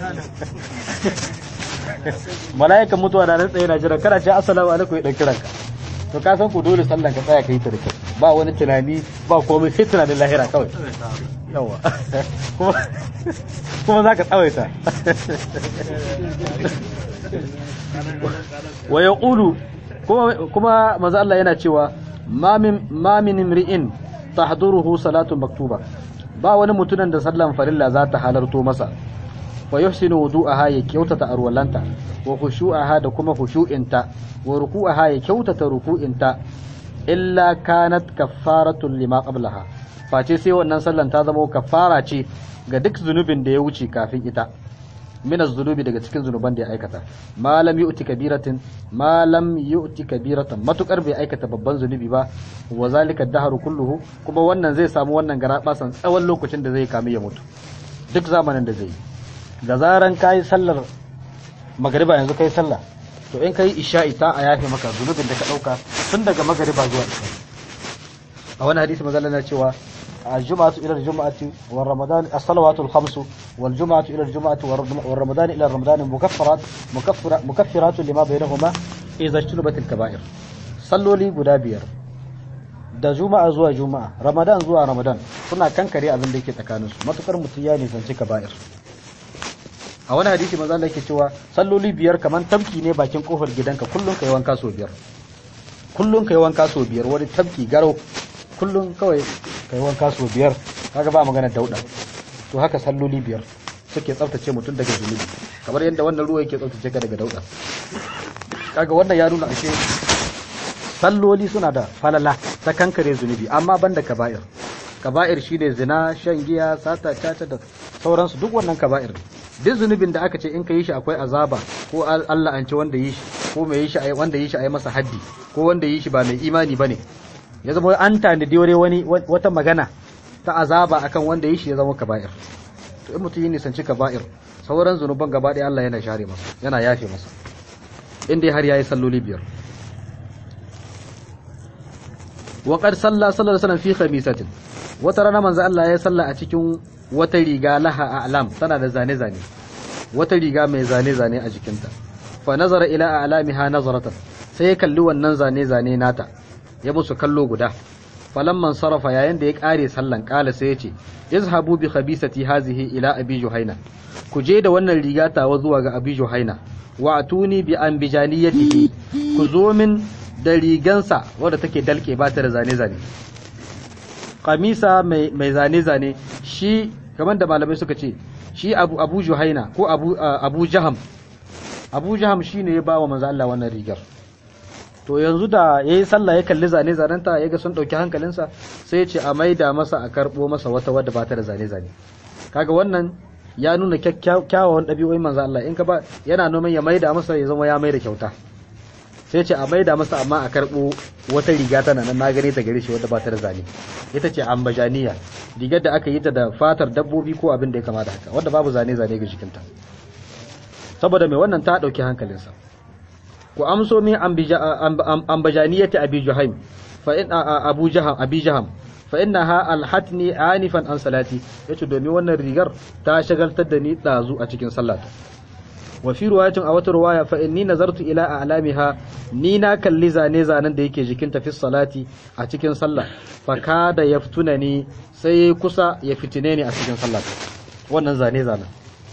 mala'ikan mutuwa na nan tsaye na jiran kana ce assalamu alaikum ya dauki ranka to ka san ku dole sallar ka tsaya ka yi ta da kyau ba wani tunani ba komai sai tunanin lahira kawai yawa kuma kuma za ka tsawaita wa yaqulu kuma manzo Allah yana cewa ma min ma min imri'in tahduruhu salatu maktuba ba wani mutunan da sallan farilla za ta halarto masa fa yuhsinu wudu'aha ya kyautata arwalanta wa khushu'aha da kuma khushu'inta wa ruku'aha ya kyautata ruku'inta illa kanat kaffaratun lima qablaha face sai wannan sallan ta zama kaffara ce ga duk zunubin da ya wuce kafin ita minas zunubi daga cikin zunuban da ya aikata malam yu'ti kabiratin malam yu'ti kabiratan matukar bai aikata babban zunubi ba wa zalika dahru kulluhu kuma wannan zai samu wannan garabasan tsawon lokacin da zai kame ya mutu duk zamanin da zai yi da zaran kai sallar magriba yanzu kai sallah to in kai isha'i ta a yafe maka zunubin da ka dauka tun daga magriba zuwa isha a wani hadisi manzo Allah cewa الجمعة إلى الجمعة والرمضان الصلوات الخمس والجمعة إلى الجمعة والرمضان إلى الرمضان مكفرات مكفرات مكفرات لما بينهما إذا اجتنبت الكبائر صلوا لي غدابير da juma'a zuwa juma'a ramadan zuwa ramadan suna kankare abin da yake tsakanin su matukar mutiya ne sanci kaba'ir a wani hadisi manzo Allah yake cewa salloli biyar kaman tabki ne bakin kofar gidanka kullun kai wanka so biyar kullun kai wanka so biyar wani tabki garo kullun kawai kai wanka so biyar kaga ba magana dauda to haka salloli biyar suke tsaftace mutum daga zunubi kamar yadda wannan ruwa yake tsaftace ka daga dauda kaga wannan ya nuna ashe salloli suna da falala ta kankare zunubi amma banda kaba'ir kaba'ir shine zina shan giya sata caca da sauransu duk wannan kaba'ir duk zunubin da aka ce in ka yi shi akwai azaba ko Allah an ce wanda yi shi ko mai yi shi wanda yi shi ayi masa haddi ko wanda yi shi ba mai imani bane ya zama an tanadi wani wata magana ta azaba akan wanda yi shi ya zama kaba'ir to in mutum yi nisanci kaba'ir sauran zunuban gaba ɗaya Allah yana share masa yana yafe masa inda har yayi salloli biyar wa qad salla sallallahu alaihi wasallam fi khamisatin wata rana manzo Allah ya salla a cikin wata riga laha a'lam tana da zane zane wata riga mai zane zane a jikinta fa nazara ila a'lamiha nazaratan sai ya kalli wannan zane zane nata ya musu kallo guda falamman sarafa yayin da ya kare sallan kala sai ya ce izhabu bi khabisati hazihi ila abi juhaina ku je da wannan riga tawa zuwa ga abi juhaina wa atuni bi anbijaniyatihi ku zo min da rigansa wadda take dalke ba ta da zane zane kamisa mai mai zane zane shi kamar da malamai suka ce shi abu abu juhaina ko abu abu jaham abu jaham shine ya ba wa manzo Allah wannan rigar to yanzu da yayi sallah ya kalli zane zanenta ya ga sun dauki hankalinsa sai ya ce a maida masa a karbo masa wata wadda ba ta da zane zane kaga wannan ya nuna kyakkyawan dabi'o'in manzo Allah in ka ba yana noman ya maida masa ya zama ya maida kyauta sai ya ce a maida masa amma a karbo wata riga tana nan na gane ta gare shi wadda ba ta da zane ita ce ambajaniya rigar da aka yi ta da fatar dabbobi ko abin da ya kama da haka wadda babu zane zane ga jikinta saboda mai wannan ta dauki hankalinsa ku amso min ambajaniyati abi juhaim fa in abu jaham abi jaham fa innaha alhatni anifan an salati yace domin wannan rigar ta shagaltar da ni dazu a cikin sallata wa fi riwayatin a wata riwaya fa inni nazartu ila a'lamiha ni na kalli zane zanen da yake jikin tafi salati a cikin sallah fa kada yaftunani sai kusa ya fitine ni a cikin sallah wannan zane zanen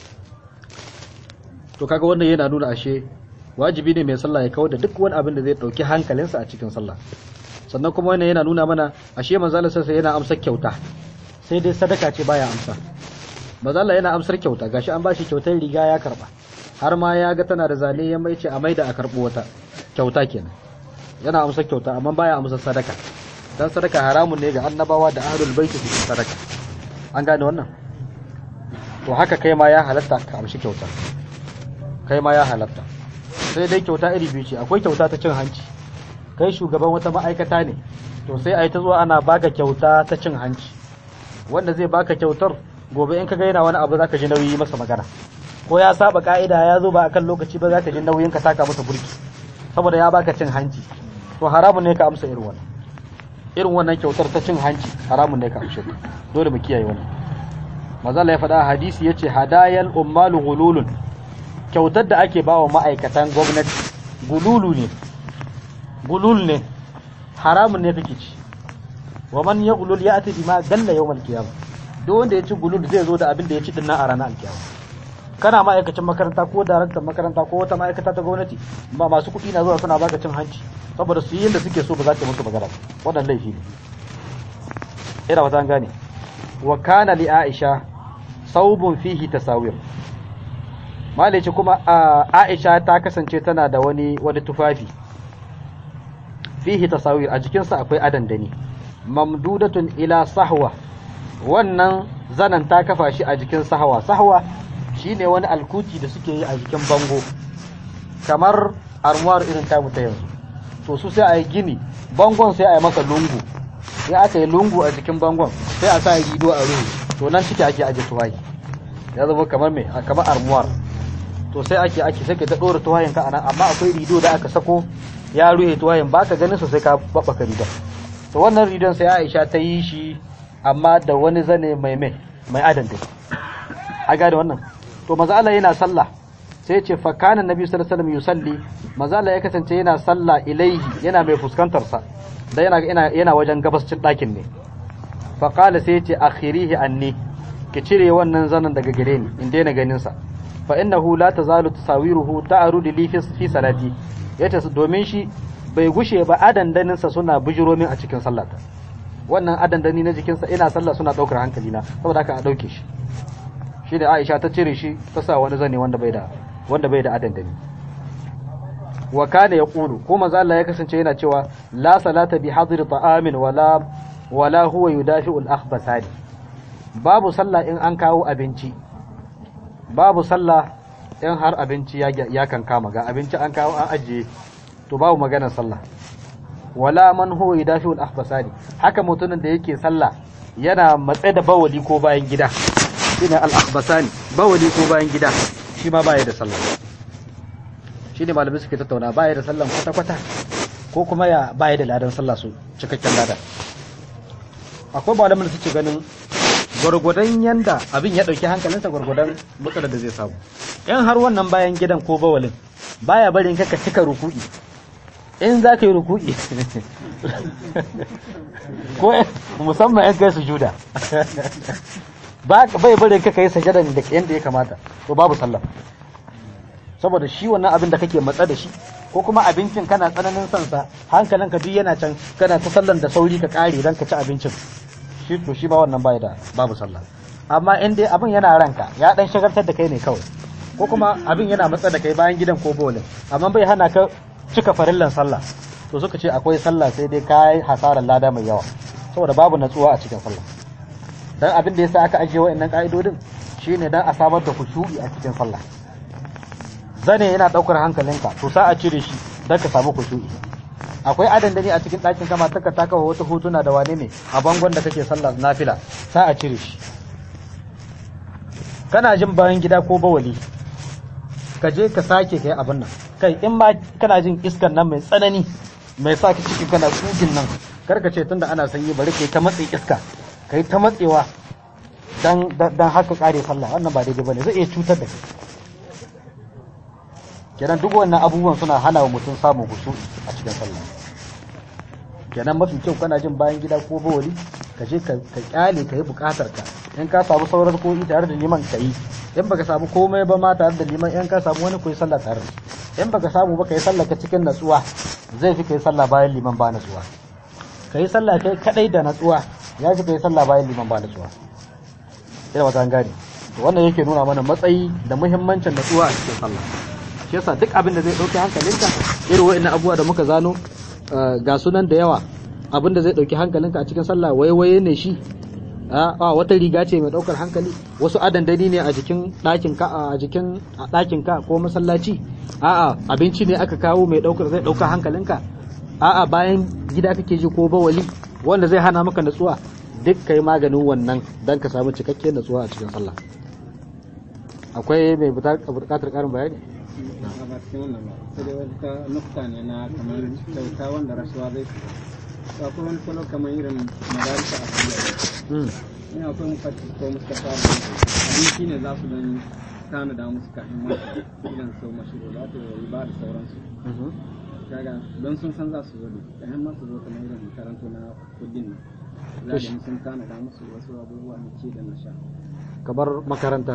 to kaga wannan yana nuna ashe wajibi ne mai sallah ya kawar da duk wani abin da zai dauki hankalinsa a cikin sallah sannan kuma wannan yana nuna mana ashe manzo Allah sai yana amsa kyauta sai dai sadaka ce baya amsa manzo Allah yana amsar kyauta gashi an bashi kyautar riga ya karba har ma ya ga tana da zane ya mai ce a maida a karbo wata kyauta kenan yana amsar kyauta amma baya amsar sadaka dan sadaka haramun ne ga annabawa da ahlul bait su sadaka an gane wannan to haka kai ma ya halatta ka amshi kyauta kai ma ya halatta sai dai kyauta iri biyu ce akwai kyauta ta cin hanci kai shugaban wata ma'aikata ne to sai a yi ta zuwa ana baka kyauta ta cin hanci wanda zai baka kyautar gobe in ka ga yana wani abu zaka ji nauyi masa magana ko ya saba ka'ida ya zo ba akan lokaci ba zaka ji nauyin ka taka masa burki saboda ya baka cin hanci to haramun ne ka amsa irin wannan irin wannan kyautar ta cin hanci haramun ne ka amsa dole mu kiyaye wannan manzo Allah ya faɗa hadisi yace hadayal ummalu ghululun kyautar da ake bawa ma'aikatan gwamnati gululu ne gulul ne haramun ne kake ci wa man yaghlul ya'ti bima dalla yawmal qiyamah duk wanda ya ci gulul zai zo da abin da ya ci dinnan a ranar alkiyama kana ma'aikacin makaranta ko daraktan makaranta ko wata ma'aikata ta gwamnati ba masu kuɗi na zuwa suna baka cin hanci saboda su yi yadda suke so ba za ka musu magana wannan laifi ne ina wata gane wa kana li aisha saubun fihi tasawir malaci kuma aisha ta kasance tana da wani wani tufafi fihi tasawir a jikinsa akwai adandani mamdudatun ila sahwa wannan zanan ta kafa shi a jikin sahwa sahwa shine wani alkuti da suke yi a jikin bango kamar armuwar irin tamu ta yanzu to su sai a yi gini bangon sai a yi masa lungu sai aka yi lungu a jikin bangon sai a sa rido a ruhu to nan ciki ake aje tuwayi ya zama kamar me kamar armuwar to sai ake ake sai ka ta dora tuwayin ka anan amma akwai rido da aka sako ya ruhe tuwayin baka ganin su sai ka babbaka ridon to wannan ridon sai Aisha ta yi shi amma da wani zane mai mai mai adanda a gane wannan to manzo Allah yana sallah sai ya ce fa kana nabi sallallahu alaihi wasallam yusalli manzo Allah ya kasance yana sallah ilaihi yana mai fuskantar sa da yana yana yana wajen gabascin dakin ne fa qala sai ya ce akhirihi anni ki cire wannan zanen daga gare ni in daina ganin sa fa innahu la tazalu tasawiruhu ta'rudu li fi salati yace domin shi bai gushe ba adandanin sa suna bujiro min a cikin sallata wannan adandani na jikin sa ina sallah suna daukar hankali na saboda haka a dauke shi shi da Aisha ta cire shi ta sa wani zane wanda bai da wanda bai da adandani wa kana yaqulu ko manzo Allah ya kasance yana cewa la salata bi hadri ta'amin wala wala huwa yudafi'u al-akhbasani babu sallah in an kawo abinci babu sallah in har abinci ya ya kan kama ga abinci an kawo an ajiye to babu maganar sallah wala man huwa yudafi'u al-akhbasani haka mutumin da yake sallah yana matsayi da bawali ko bayan gida shine al-akhbasani bawali ko bayan gida shi ma baya da sallah shine malami suke tattauna baya da sallah kwata kwata ko kuma ya baya da ladan sallah su cikakken ladan akwai malamin da suke ganin gurgudan yanda abin ya dauki hankalinsa gurgudan matsalar da zai samu in har wannan bayan gidan ko bawalin baya barin ka ka cika ruku'i in za ka yi ruku'i ko musamman in kai sujuda ba bai barin ka kai sajada da yanda ya kamata to babu sallah saboda shi wannan abin da kake matsa da shi ko kuma abincin kana tsananin son sa hankalinka duk yana can kana ta sallan da sauri ka kare dan ka ci abincin shi to shi ba wannan bai da babu sallah amma in dai abin yana ranka ya dan shagartar da kai ne kawai ko kuma abin yana matsa da kai bayan gidan ko bolin amma bai hana ka cika farillan sallah to suka ce akwai sallah sai dai kai hasarar lada mai yawa saboda babu natsuwa a cikin sallah dan abin da yasa aka ajiye wa'annan kaidodin shine dan a samar da khushu'i a cikin sallah zane yana daukar hankalinka to sa a cire shi dan ka samu khushu'i akwai adandani a cikin ɗakin kama taka taka wata hotuna da wane ne a bangon da kake sallah nafila sa a cire shi kana jin bayan gida ko bawali ka je ka sake kai abin nan kai in ma kana jin iskan nan mai tsanani mai sa ka ciki kana kugin nan karka ce tunda ana sanyi bari kai ta matsi iska kai ta matsewa dan dan haka kare sallah wannan ba daidai bane zai iya cutar da kai kenan duk wannan abubuwan suna hana wa mutum samun husu a cikin sallah. Kenan mafi kyau kana jin bayan gida ko bawali ka je ka kyale ka yi bukatar ka, in ka samu saurar koyi tare da liman ka yi, in baka samu komai ba ma tare da liman, in ka samu wani koyi sallah tare da in baka samu ba ka yi sallah ka cikin natsuwa, zai fi ka yi sallah bayan liman ba natsuwa. Ka yi sallah kai kadai da natsuwa ya fi ka yi sallah bayan liman ba natsuwa. Ina wata gane to wannan yake nuna mana matsayi da muhimmancin natsuwa a cikin sallah. Shi yasa duk abin da zai dauki hankalinka irin wa'annan abubuwa da muka zano ga sunan da yawa, abin da zai dauki hankalinka a cikin sallah waiwaye ne shi, a wata riga ce mai daukar hankali, wasu adandani ne a jikin ɗakin ka a jikin ɗakin ka ko masallaci, a'a abinci ne aka kawo mai daukar zai dauka hankalinka, a'a bayan gida kake ji ko bawali wanda zai hana maka natsuwa, duk kai maganin wannan dan ka samu cikakkiyar natsuwa a cikin sallah. Akwai mai bukatar karin bayani? a cikin wannan ba sai dai wata nukta ne na kamar kyauta wanda rasuwa zai fi to akwai wani salo kamar irin madarisa a cikin ina akwai mufatti ko mustafa abinci ne za su dan tana da musu kafin ma idan sau mashiro za ta yi ba da sauransu kaga don sun san za su zo ne kafin ma su zo kamar irin karanto na kudin nan za da sun tana da musu wasu abubuwa na ce da na sha kamar makaranta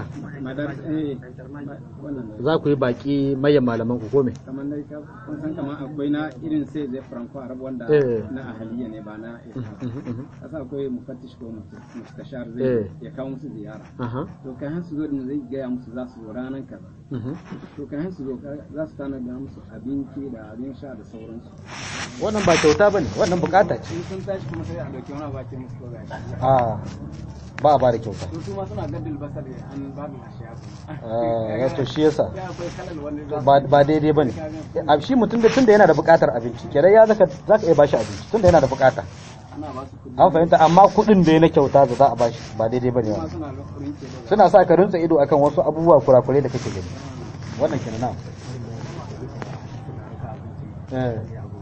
wannan za ku yi baki mayan malaman ku kome kamar dai ka kun san kamar akwai na irin sai zai franco arab wanda na ahaliya ne ba na kasa akwai mufattish ko mustashar zai ya kawo musu ziyara to kayan su zo din zai gaya musu za su zo ranar kaza to kayan su zo za su tana da musu abinci da abin sha da sauransu. Wannan ba kyauta bane, wannan bukata ce. Sun tashi kuma sai a dauki wani bakin musu ko gashi a ba a ba da kyauta. su ma suna gaddil basar an babu ashiya ya to shi yasa ba daidai bane. A shi mutum da tunda yana da bukatar abinci kenan ya zaka zaka iya bashi abinci tunda yana da bukata. An fahimta, amma kudin da ya na kyauta da za a bashi ba daidai bane wannan. Suna sa ka rinsa ido akan wasu abubuwa kurakure da kake gani. Wannan kenan na. Eh.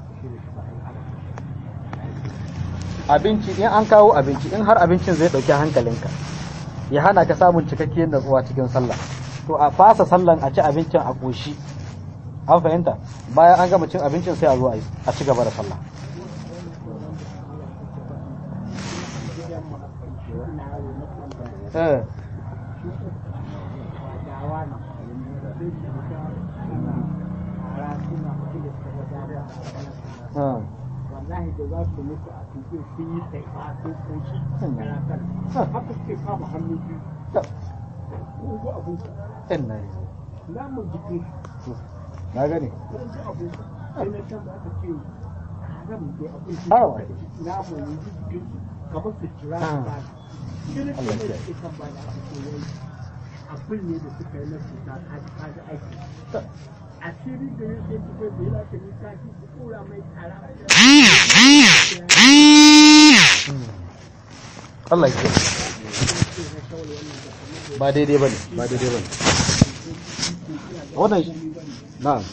Abinci in an kawo abinci in har abincin zai dauki hankalinka ya hana ka samun cikakkiyar natsuwa cikin sallah, to a fasa sallan a ci abincin a koshi. An fahimta, bayan an gama cin abincin sai a zo a ci gaba da sallah. eh ah wallahi da za su mutu a cikin sun yi sai ba su koshi haka suke kama hannu biyu ko abun inna namun jikin na gani yanzu abu sai na can da aka ce haram da abin Haram. namun yanzu jikin kamar su kira su ba shi ne kuma da ke kan ba da aka ce wai abin ne da suka yi na cuta kaji aiki asiri da yake cikin da yana ta nisa shi su kura mai tsara Allah ya ba daidai bane ba daidai bane wannan na'am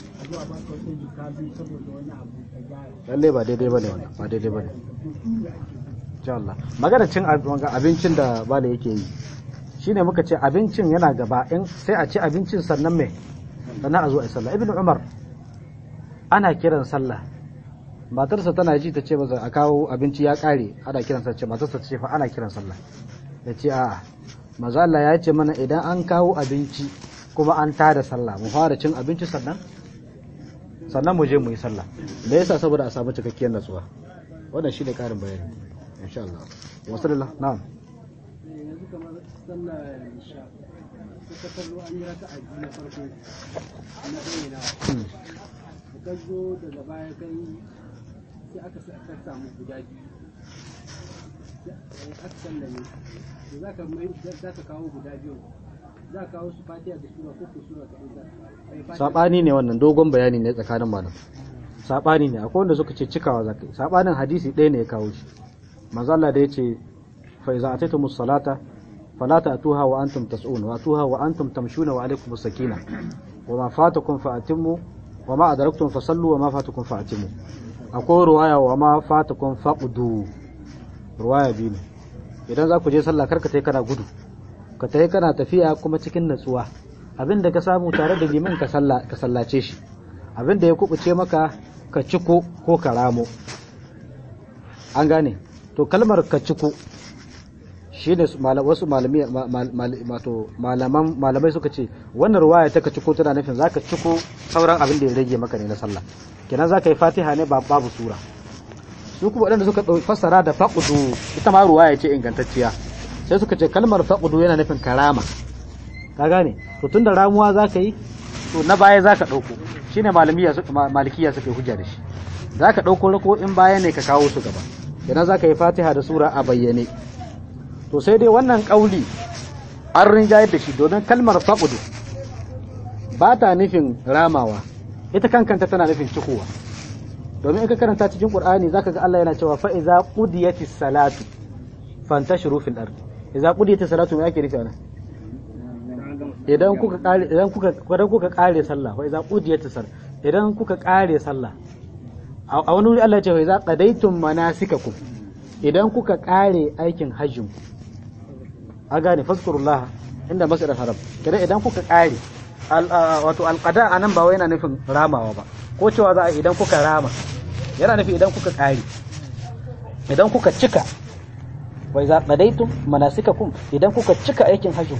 lalle ba daidai bane wannan ba daidai bane insha Allah magana cin abincin da bala yake yi shine muka ce abincin yana gaba in sai a ci abincin sannan me sannan a zo a yi sallah. Ibn Umar ana kiran sallah matarsa tana ji ta ce masa a kawo abinci ya kare ana kiran sallah, matarsa ta ce fa ana kiran sallah, ya ce a'a maza Allah ya ce mana idan an kawo abinci kuma an tada sallah mu fara cin abinci sannan sannan mu je mu yi sallah. Me yasa? saboda a samu cikakkiyar natsuwa. Wannan shine karin bayani insha Allah. Wa sallallahu na'am. yanzu kamar sallah isha suka kallo an yi raka a biyu na farko na bayyana da ka zo daga baya kai sai aka aka samu guda biyu aka sallame da za ka mai za ka kawo guda biyu za ka kawo su fatiha da sura ko ko sura ta ɗaya Sabani ne wannan dogon bayani ne tsakanin malam. Sabani ne akwai wanda suka ce cikawa zakai. Sabanin hadisi ɗaya ne ya kawo shi. Manzo Allah da yace fa iza ataytumus salata fala ta'tuha wa antum tas'un wa atuha wa antum tamshuna wa alaykumus sakina wa ma fatakum fa'timmu wa ma adraktum fasallu wa ma fatakum fa'timmu. Akwai ruwaya wa ma fatakum faqdu. Ruwaya biyu ne. Idan za ku je sallah karka tai kana gudu. Ka tai kana tafiya kuma cikin natsuwa. abinda ka samu tare da liman ka salla ka sallace shi, abinda ya kubuce maka ka ciko ko ka ramo. An gane to kalmar ka ciko shine wasu malami mato malaman malamai suka ce wannan ruwaya ta ka ciko tana nufin zaka ciko sauran abin da ya rage maka ne na sallah, kenan zaka yi Fatiha ne ba babu sura. Su kuma waɗanda suka fassara da faqudu, ita ma ruwaya ce ingantacciya, sai suka ce kalmar faqudu yana nufin karama. Ka gane to tunda ramuwa zaka yi to na baya zaka dauko, shine malamiya suka malikiya suka hujja da shi, zaka dauko rako in baya ne ka kawo su gaba, kenan zaka yi Fatiha da sura a bayyane. To sai dai wannan kauli an rinjayar da shi domin kalmar faqudu ba ta nufin ramawa, ita kankanta tana nufin cikowa. Domin in ka karanta cikin Qur'ani zaka ga Allah yana cewa fa iza qudiyatis salatu fantashiru fil ard. Iza qudiyatis salatu me ake nufi ana? Idan kuka kare idan kuka idan kuka kare sallah, fa iza qudiyatis salat, idan kuka kare sallah. A wani wuri Allah ya ce fa iza qadaytum manasikakum, idan kuka kare aikin hajjin. A gane faskurullah inda masjidil haram, kidan idan kuka kare wato alqada anan ba wai yana nufin ramawa ba, ko cewa za a idan kuka rama, yana nufi idan kuka kare, idan kuka cika, wai za qadaitum manasikakum, idan kuka cika aikin hajji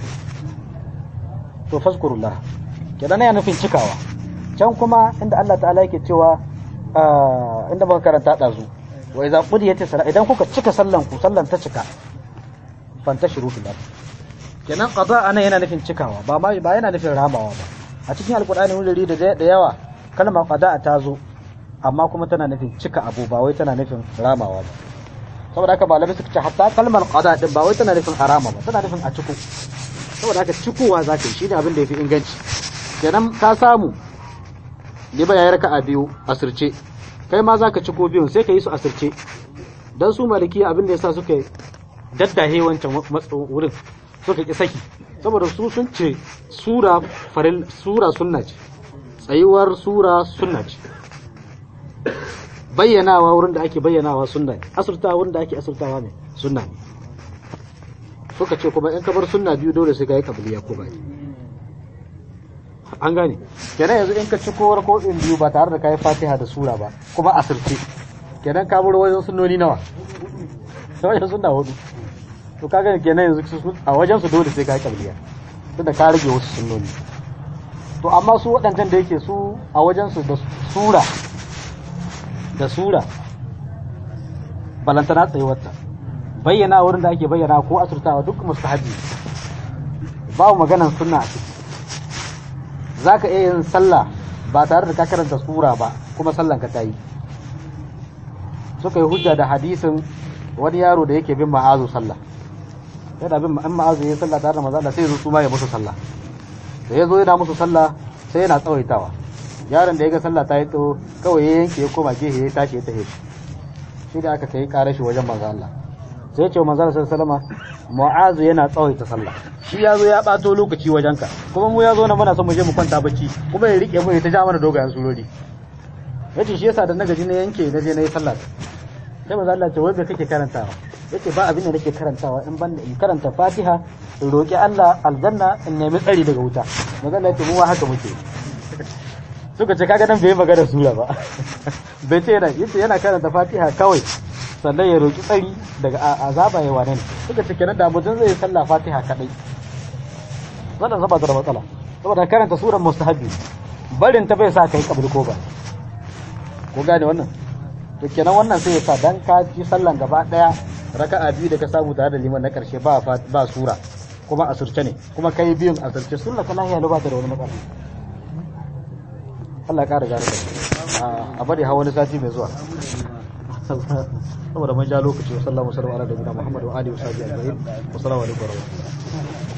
to faskurullah, kidan yana nufin cikawa. Can kuma inda Allah ta'ala yake cewa inda muka karanta dazu, wai za qudiyatis salat, idan kuka cika sallan ku, sallan ta cika, fantashiru fil ard. Kenan qada ana yana nufin cikawa, ba ba yana nufin ramawa ba. A cikin alqur'ani wuri da da yawa kalmar qada ta zo, amma kuma tana nufin cika abu, ba wai tana nufin ramawa ba. Saboda haka malamai suka ce hatta kalmar qada din ba wai tana nufin harama ba, tana nufin a ciko. Saboda haka cikowa zaka yi shine abin da yafi inganci. Kenan ka samu liba yayi raka'a biyu asirce, kai ma zaka ciko biyun sai ka yi su asirce. Dan su malikiya abin da yasa suka daddahe wancan wurin suka ki saki, saboda su sun ce sura faril sura sunna ce, tsayuwar sura sunna ce, bayyanawa wurin da ake bayyanawa sunna ne, asirtawa wurin da ake asirtawa ne sunna ne. Suka ce kuma in ka bar sunna biyu dole sai ka yi kabiliya ko bai. An gane kenan yanzu in ka ci kowar ko in biyu ba tare da kai Fatiha da sura ba kuma asirce, kenan ka bar wajen sunnoni nawa? Wajen sunna hudu. To kaga kenan yanzu a wajen su dole sai ka yi kabiliya, tunda ka rage wasu sunnoni. To amma su waɗancan da yake su a wajen su da sura da sura balantana tsayuwarta, bayyana wurin da ake bayyana ko asurtawa duk mustahabi, babu maganan sunna a ciki. Zaka iya yin sallah ba tare da ka karanta sura ba kuma sallan ka ta yi. Suka yi hujja da hadisin wani yaro da yake bin ma'azu sallah, yana bin an ma'azu ya sallah tare da manzo Allah sai zo su ma ya musu sallah. Da yazo yana musu sallah sai yana tsawaitawa, yaron da ya ga sallah ta yi tsawo kawai ya yanke ya koma gehe ya tashi ya tafi. Shi da aka kai karar shi wajen manzo Allah, sai ya ce manzo Allah sallallahu alaihi wasallam Mu'azu yana tsawaita sallah, shi ya zo ya bato lokaci wajenka, kuma mu ya zo na muna son mu je mu kwanta bacci, kuma ya rike mu ya ta ja mana dogayen surori. Yace shi yasa da na gaji na yanke na je na yi sallah. Sai manzo Allah ya ce wai me kake karantawa? Yace ba abin da nake karantawa in ban in karanta Fatiha, in roki Allah aljanna, in nemi tsari daga wuta. Manzo Allah ya ce mu wa haka muke. Suka ce kaga nan bai magana sura ba. Bai ce yana yace yana karanta Fatiha kawai, sannan ya roki tsari daga azaba ya wane ne. Suka ce kenan da mutum zai sallah Fatiha kadai, wannan zaba da matsala, saboda karanta surar mustahabi, barin ta bai sa kai kabri ko ba. Ko gane wannan? To kenan wannan sai ya sa dan ka ji sallan gaba daya raka'a biyu da ka samu tare da liman na karshe ba ba sura, kuma asurce ne, kuma kai biyun asurce, sunna kana ya lubata da wani matsala. Allah ya kara gare a bari ha wani sati mai zuwa. Saboda mun ja lokaci. Sallallahu alaihi wa sallam ala nabiyina Muhammad wa alihi wa sahbihi ajma'in. Assalamu alaikum wa rahmatullahi.